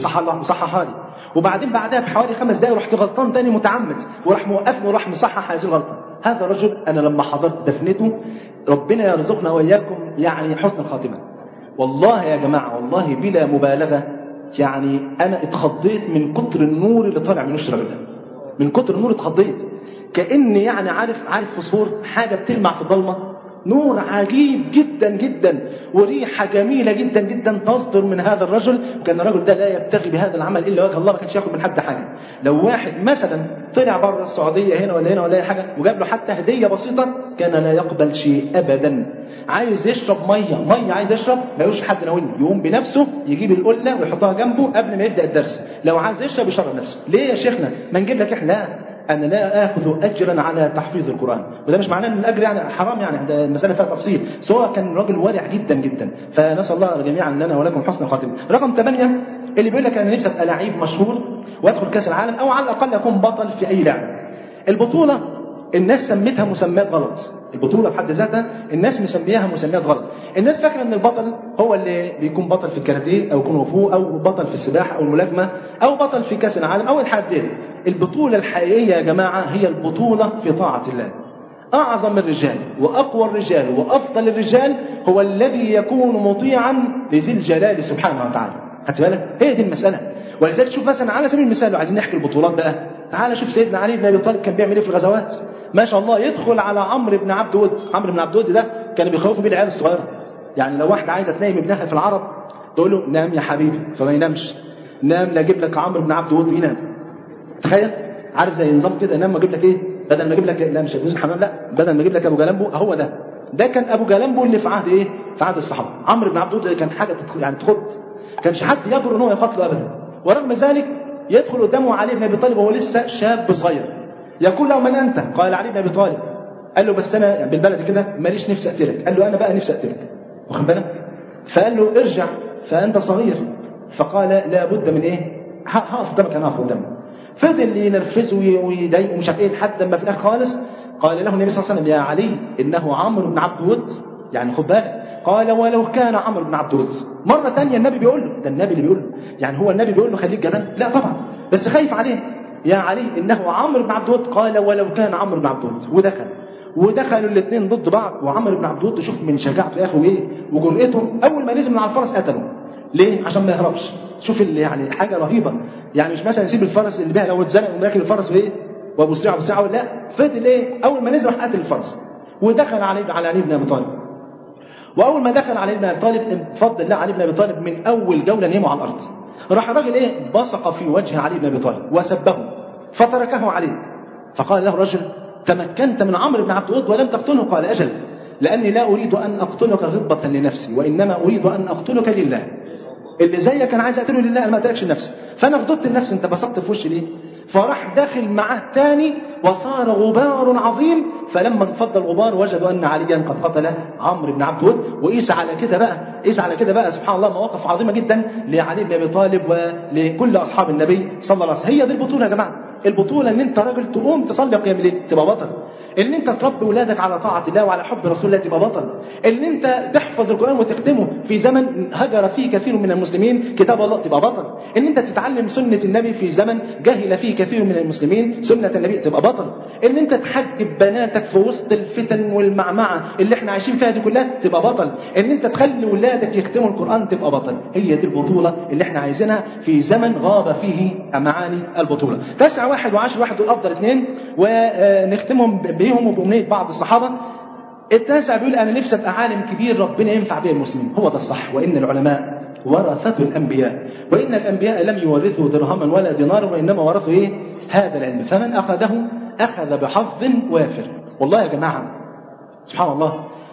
وصححها لي، وبعدين بعدها بحوالي 5 دقايق رحت غلطان تاني متعمد، وراح موقفني وراح مصحح هذه الغلطة. هذا الرجل أنا لما حضرت دفنته ربنا يرزقنا وإياكم يعني حسن الخاتمة. والله يا جماعة والله بلا مبالغة، يعني أنا اتخضيت من كتر النور اللي طالع من وش الراجل ده، من كتر النور اتخضيت، كأني يعني عارف فوسفور، حاجة بتلمع في الضلمة، نور عجيب جدا جدا وريحة جميلة جدا جدا تصدر من هذا الرجل. وكان الرجل ده لا يبتغي بهذا العمل إلا وجه الله، ما كانش ياخد من حد حاجة. لو واحد مثلا طلع بره السعودية هنا ولا هنا ولا أي حاجة وجاب له حتى هدية بسيطة كان لا يقبل شيء أبدا. عايز يشرب مية عايز يشرب ما يقولش حد ناولني، يقوم بنفسه يجيب القلة ويحطها جنبه قبل ما يبدأ الدرس. لو عايز يشرب يشرب نفسه. ليه يا شيخنا ما نجيب لك إحنا؟ لا، أنا لا آخذ أجرا على تحفيظ القرآن، وده مش معناه أن الأجر يعني حرام، يعني ده المسألة فيها تفصيل. سواء كان راجل ورع جدا جدا، فنسأل الله جميعا لنا ولكم حسن الخاتمة. رقم 8 اللي بيقول لك أنا نفسي أبقى لعيب مشهور وأدخل كأس العالم، أو على الأقل أكون بطل في أي لعبة. البطولة الناس سميتها مسميات غلط، البطولة بحد ذاتها الناس مسميها مسميات غلط. الناس فاكرة أن البطل هو اللي بيكون بطل في الكاراتيه أو كونغ فو أو بطل في السباحة أو الملاكمة أو بطل في كأس العالم أو الحدين. البطولة الحقيقية يا جماعة هي البطولة في طاعة الله. أعظم الرجال وأقوى الرجال وأفضل الرجال هو الذي يكون مطيعا لذي الجلال سبحانه وتعالى. خدت بالك؟ هي دي المسألة. ولذلك شوف مثلا على سبيل المثال لو عايزين نحكي البطولات بقى، تعال شوف سيدنا علي بن أبي طالب كان بيعمل إيه في الغزوات. ما شاء الله يدخل على عمرو بن عبد ود. عمرو بن عبد ود ده كان بيخوفوا بيه العيال الصغيرة. يعني لو واحدة عايزة تنام ابنها في العرب تقول له نام يا حبيبي، فما ينامش. نام لا اجيب لك عمرو بن عبد ود ينام. تخيل، عارف زي نظام كده، نام اجيب لك ايه؟ بدل ما اجيب لك لا مش هتجوز الحمام، لا بدل ما اجيب لك ابو جلمبو. هو ده كان ابو جلمبو اللي في عهد ايه؟ في عهد الصحابه. عمرو بن عبد ود كان حاجه يعني تخض، كانش حد يقدر ان هو يقاتله ابدا. ورغم ذلك يدخل قدامه علي بن ابي طالب وهو لسه شاب صغير، يقول له من انت؟ قال علي بن ابي طالب. قال له بس انا يعني بالبلد كده ماليش نفسي اقتلك. قال له انا بقى نفسي اقتلك، واخد بالك؟ فقال له ارجع فانت صغير. فقال لا بد من ايه؟ هقف قدامك، انا هقف قدامك. فضل ينرفزه ويضايقه ومش عارف ايه لحد ما في الاخر خالص قال له النبي صلى الله عليه وسلم يا علي انه عمرو بن عبد ود، يعني خد بالك. قال ولو كان عمرو بن عبد ود. مره ثانيه النبي بيقول له، ده النبي اللي بيقول له، يعني هو النبي بيقول له خليك جبان؟ لا طبعا، بس خايف عليه. يا علي انه عمرو بن عبد ود. قال ولو كان عمرو بن عبد ود. ودخلوا الاثنين ضد بعض. وعمرو بن عبد ود شوف من شجاعته يا اخي وايه وجرأته، اول ما نزل من على الفرس قتله. ليه؟ عشان ما يهربش. شوف اللي يعني حاجه رهيبه، يعني مش مثلا يسيب الفرس اللي بها لو اتزنق وراكب الفرس وايه وابو ساعه لا، فضل ايه؟ اول ما نزل راح قتل الفرس ودخل على علي بن ابي طالب. واول ما دخل علي بن ابي طالب بفضل الله علي بن ابي طالب من اول جوله نيمه على الارض. راح الراجل ايه؟ بصق في وجه علي بن ابي طالب وسبه فتركه عليه. فقال له الرجل: تمكنت من عمرو بن عبد الود ولم تقتله؟ قال: اجل، لاني لا اريد ان اقتلك غضبه لنفسي، وانما اريد ان اقتلك لله. اللي زيك انا عايز اقتله لله، انا ما قتلكش لنفسي، فانا غضبت النفس، انت بصقت في وشي ليه؟ فراح داخل معاه تاني وصار غبار عظيم، فلما انفض الغبار وجدوا ان عليا قد قتل عمرو بن عبد الود. وقيس على كده بقى سبحان الله مواقف عظيمه جدا لعلي بن ابي طالب ولكل اصحاب النبي صلى الله عليه وسلم. هي دي البطوله يا جماعه، البطوله ان انت راجل تقوم تصلي قيام الليل تبقى بطل، ان انت تربي اولادك على طاعه الله وعلى حب رسول الله تبقى بطل، ان انت تحفظ القران وتختمه في زمن هجر فيه كثير من المسلمين كتاب الله تبقى بطل، ان انت تتعلم سنه النبي في زمن جهل فيه كثير من المسلمين سنه النبي تبقى بطل، ان انت تحجب بناتك في وسط الفتن والمعمعه اللي احنا عايشين فيها دي كلها تبقى بطل، ان انت تخلي اولادك يختموا القران تبقى بطل. هي دي البطوله اللي احنا عايزينها في زمن غاب فيه معاني البطوله. 9 واحد و10 واحد دول افضل اثنين ونختمهم بيهم وبأمنية بعض الصحابة. التاسع بيقول: أنا نفسي أبقى عالم كبير ربنا ينفع به المسلمين. هو ده الصح، وإن العلماء ورثة الأنبياء، وإن الأنبياء لم يورثوا درهما ولا دينارا، وإنما ورثوا إيه؟ هذا العلم، فمن أخذه أخذ بحظ وافر. والله يا جماعة سبحان الله،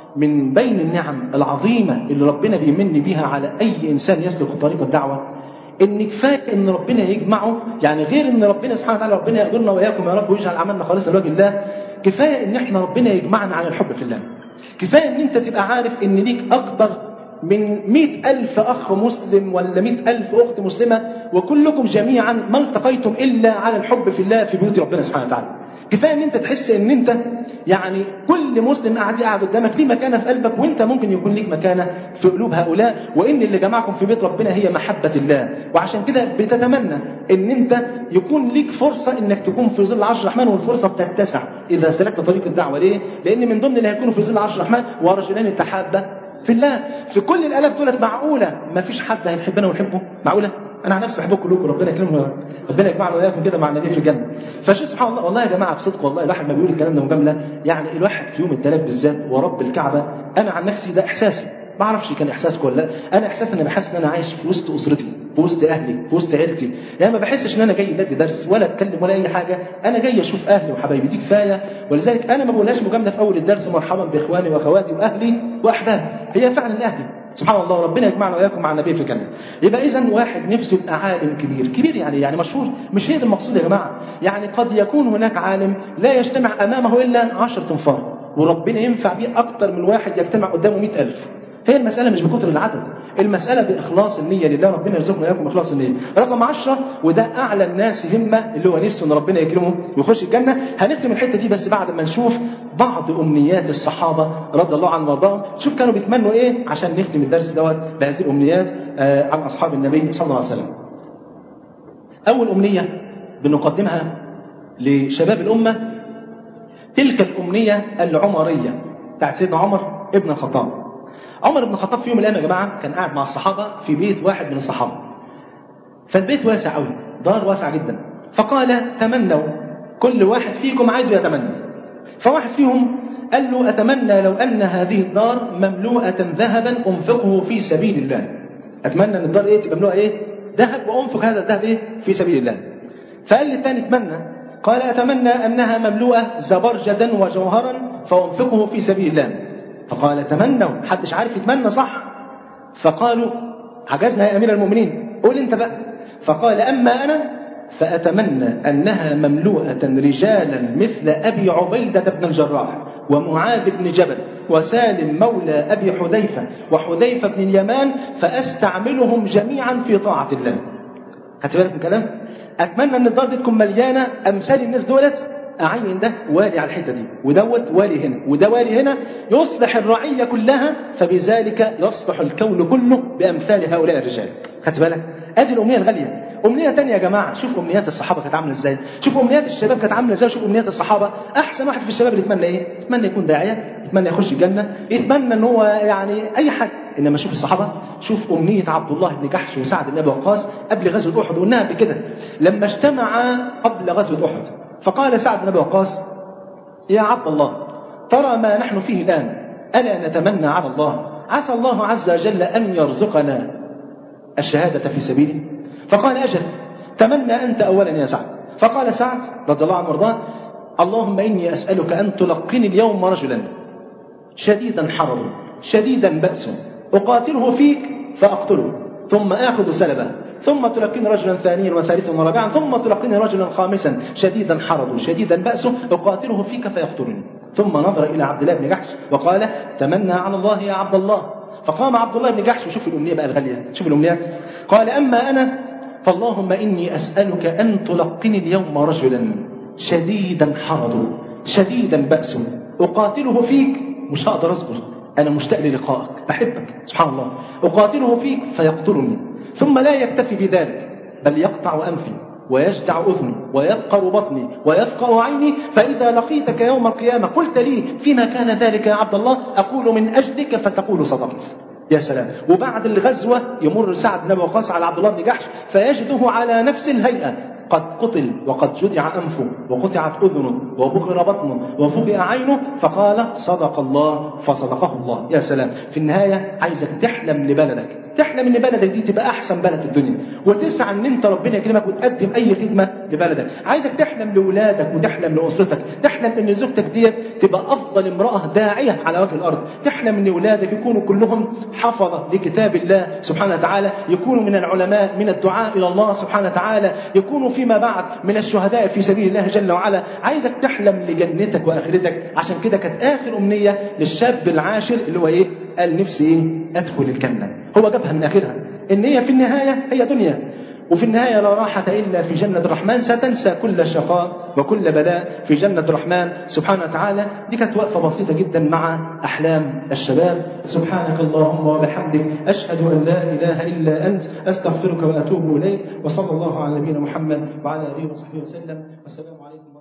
من بين النعم العظيمة اللي ربنا بيمن بها على أي إنسان يسلك طريق الدعوة ان كفايه ان ربنا يجمعه، يعني غير ان ربنا سبحانه وتعالى ربنا يقدرنا واياكم يا رب ويجعل عملنا خالصا لوجه الله، كفايه ان احنا ربنا يجمعنا على الحب في الله. كفايه ان انت تبقى عارف ان ليك اكتر من 100,000 اخ مسلم ولا 100,000 اخت مسلمه، وكلكم جميعا ما التقيتم الا على الحب في الله في بيوت ربنا سبحانه وتعالى. كفايه ان انت تحس ان انت يعني كل مسلم قاعد قدامك ليه مكانه في قلبك، وانت ممكن يكون ليك مكانه في قلوب هؤلاء، وان اللي جمعكم في بيت ربنا هي محبه الله. وعشان كده بتتمنى ان انت يكون ليك فرصه انك تكون في ظل عرش الرحمن، والفرصه بتتسع اذا سلكت طريق الدعوه. ليه؟ لان من ضمن اللي هيكونوا في ظل عرش الرحمن ورجلان تحابا في الله. في كل الالاف دولت معقوله ما فيش حد هيحبنا ونحبه؟ معقوله؟ انا عن نفسي بحبكم كلكم، ربنا يكرمنا، ربنا يجمعنا واياكم كده مع النبي في الجنه. فشو سبحان الله، والله يا جماعه بصدق والله الواحد ما بيقول الكلام ده مجامله، يعني الواحد في يوم الثلاث بالذات ورب الكعبه، انا عن نفسي ده احساسي، ما اعرفش كان احساسك ولا لا، انا احساس ان بحس ان انا عايش في وسط اسرتي، في وسط اهلي، في وسط عيلتي، يعني ما بحسش ان انا جاي ادي درس ولا اتكلم ولا اي حاجه، انا جاي اشوف اهلي وحبايبي، دي كفايه. ولذلك انا ما بقولهاش مجامله في اول الدرس مرحبا باخواني واخواتي واهلي واحبابي، هي فعلا اهلي سبحان الله، ربنا يجمعنا واياكم مع النبي في الجنه. يبقى اذا واحد نفسه يبقى عالم كبير يعني مشهور، مش هي المقصود يا جماعه، يعني قد يكون هناك عالم لا يجتمع امامه الا 10 تنفار، وربنا ينفع بيه اكتر من واحد يجتمع قدامه 100,000. هي المساله مش بكتر العدد، المساله باخلاص النيه لله، ربنا يرزقنا واياكم اخلاص النيه. رقم 10 وده اعلى الناس همه، اللي هو نفسه ان ربنا يكرمه ويخش الجنه. هنختم الحته دي بس بعد ما نشوف بعض امنيات الصحابه رضي الله عنهم وارضاهم، شوف كانوا بيتمنوا ايه عشان نختم الدرس دوت بهذه الامنيات عن اصحاب النبي صلى الله عليه وسلم. اول امنيه بنقدمها لشباب الامه تلك الامنيه العمريه بتاعت سيدنا عمر ابن الخطاب. عمر بن الخطاب في يوم من الايام يا جماعه كان قاعد مع الصحابه في بيت واحد من الصحابه، فالبيت واسع قوي، دار واسعه جدا، فقال: تمنوا، كل واحد فيكم عايز يتمنى. فواحد فيهم قال له: اتمنى لو ان هذه الدار مملوءه ذهبا انفقه في سبيل الله. اتمنى ان الدار تبقى مملوءه ذهب، وانفق هذا الذهب في سبيل الله. فقال لي الثاني: اتمنى، قال: اتمنى انها مملوءه زبرجدا وجوهرا فانفقه في سبيل الله. فقال: تمنوا، محدش عارف يتمنى صح. فقالوا: عجزنا يا امير المؤمنين، قول انت بقى. فقال: اما انا فاتمنى انها مملوءه رجالا مثل ابي عبيده بن الجراح ومعاذ بن جبل وسالم مولى ابي حذيفه وحذيفه بن اليمان، فاستعملهم جميعا في طاعه الله. خدت بالك من الكلام؟ اتمنى ان الدار دي تكون مليانه امثال الناس دولت، أعين ده والي على الحتة دي، ودوت والي هنا، وده والي هنا، يصلح الرعية كلها، فبذلك يصلح الكون كله بأمثال هؤلاء الرجال. خدت بالك؟ أدي الأمنية الغالية. أمنية تانية يا جماعة، شوف أمنيات الصحابة كانت عاملة إزاي، شوف أمنيات الشباب كانت عاملة إزاي، شوف أمنيات الصحابة. أحسن واحد في الشباب اللي يتمنى إيه؟ يتمنى يكون داعية، يتمنى يخش الجنة، يتمنى إن هو يعني أي حاجة. إنما شوف الصحابة، شوف أمنية عبد الله بن جحش وسعد بن أبي وقاص قبل غزوة أحد، قلناها قبل كده، لما اجتمعا قبل غزوة أحد فقال سعد بن أبي وقاص: يا عبد الله، ترى ما نحن فيه الآن، ألا نتمنى على الله عسى الله عز وجل أن يرزقنا الشهادة في سبيله؟ فقال: أجل، تمنى أنت أولا يا سعد. فقال سعد رضي الله عنه وارضاه: اللهم إني أسألك أن تلقني اليوم رجلا شديدا حرر شديدا بأس أقاتله فيك فأقتله، ثم آخذ سلبه، ثم تلقني رجلا ثانيا وثالثا ورابعا، ثم تلقني رجلا خامسا شديدا حرر شديدا بأس أقاتله فيك فيقتلني. ثم نظر إلى عبد الله بن جحش وقال: تمنى على الله يا عبد الله. فقام عبد الله بن جحش، وشوف الأمنية بقى الغالية، شوف الأمنيات، قال: أما أنا فاللهم إني أسألك أن تلقني اليوم رجلا شديدا حرر شديدا بأس أقاتله فيك، مش هقدر أصبر، أنا مشتاق للقائك، بحبك سبحان الله، أقاتله فيك فيقتلني، ثم لا يكتفي بذلك بل يقطع أنفي ويجدع أذني ويبقر بطني ويفقر عيني، فإذا لقيتك يوم القيامة قلت لي فيما كان ذلك يا عبد الله أقول من أجلك فتقول صدقت. يا سلام. وبعد الغزوة يمر سعد بن أبي وقاص على عبد الله بن جحش فيجده على نفس الهيئة، قد قتل وقد جدع أنفه وقطعت أذنه وبقر بطنه وفقئ عينه، فقال: صدق الله فصدقه الله. يا سلام. في النهاية عايزك تحلم لبلدك، تحلم ان بلدك دي تبقى احسن بلد في الدنيا، وتسعى ان انت ربنا يكرمك وتقدم اي خدمه لبلدك. عايزك تحلم لاولادك وتحلم لاسرتك، تحلم ان زوجتك دي تبقى افضل امراه داعيه على وجه الارض، تحلم ان اولادك يكونوا كلهم حفظه لكتاب الله سبحانه وتعالى، يكونوا من العلماء، من الدعاء الى الله سبحانه وتعالى، يكونوا فيما بعد من الشهداء في سبيل الله جل وعلا. عايزك تحلم لجنتك واخرتك. عشان كده كانت اخر امنيه للشاب العاشر اللي هو ايه؟ قال: نفسي ادخل الجنه. هو جابها من آخرها، إن هي في النهاية هي دنيا، وفي النهاية لا راحة إلا في جنة الرحمن، ستنسى كل شقاء وكل بلاء في جنة الرحمن سبحانه وتعالى. دي كانت وقفة بسيطة جدا مع أحلام الشباب. سبحانك اللهم وبحمدك، أشهد أن لا إله إلا أنت، أستغفرك وأتوب إليك، وصلى الله على نبينا محمد وعلى آله وصحبه وسلم. والسلام عليكم.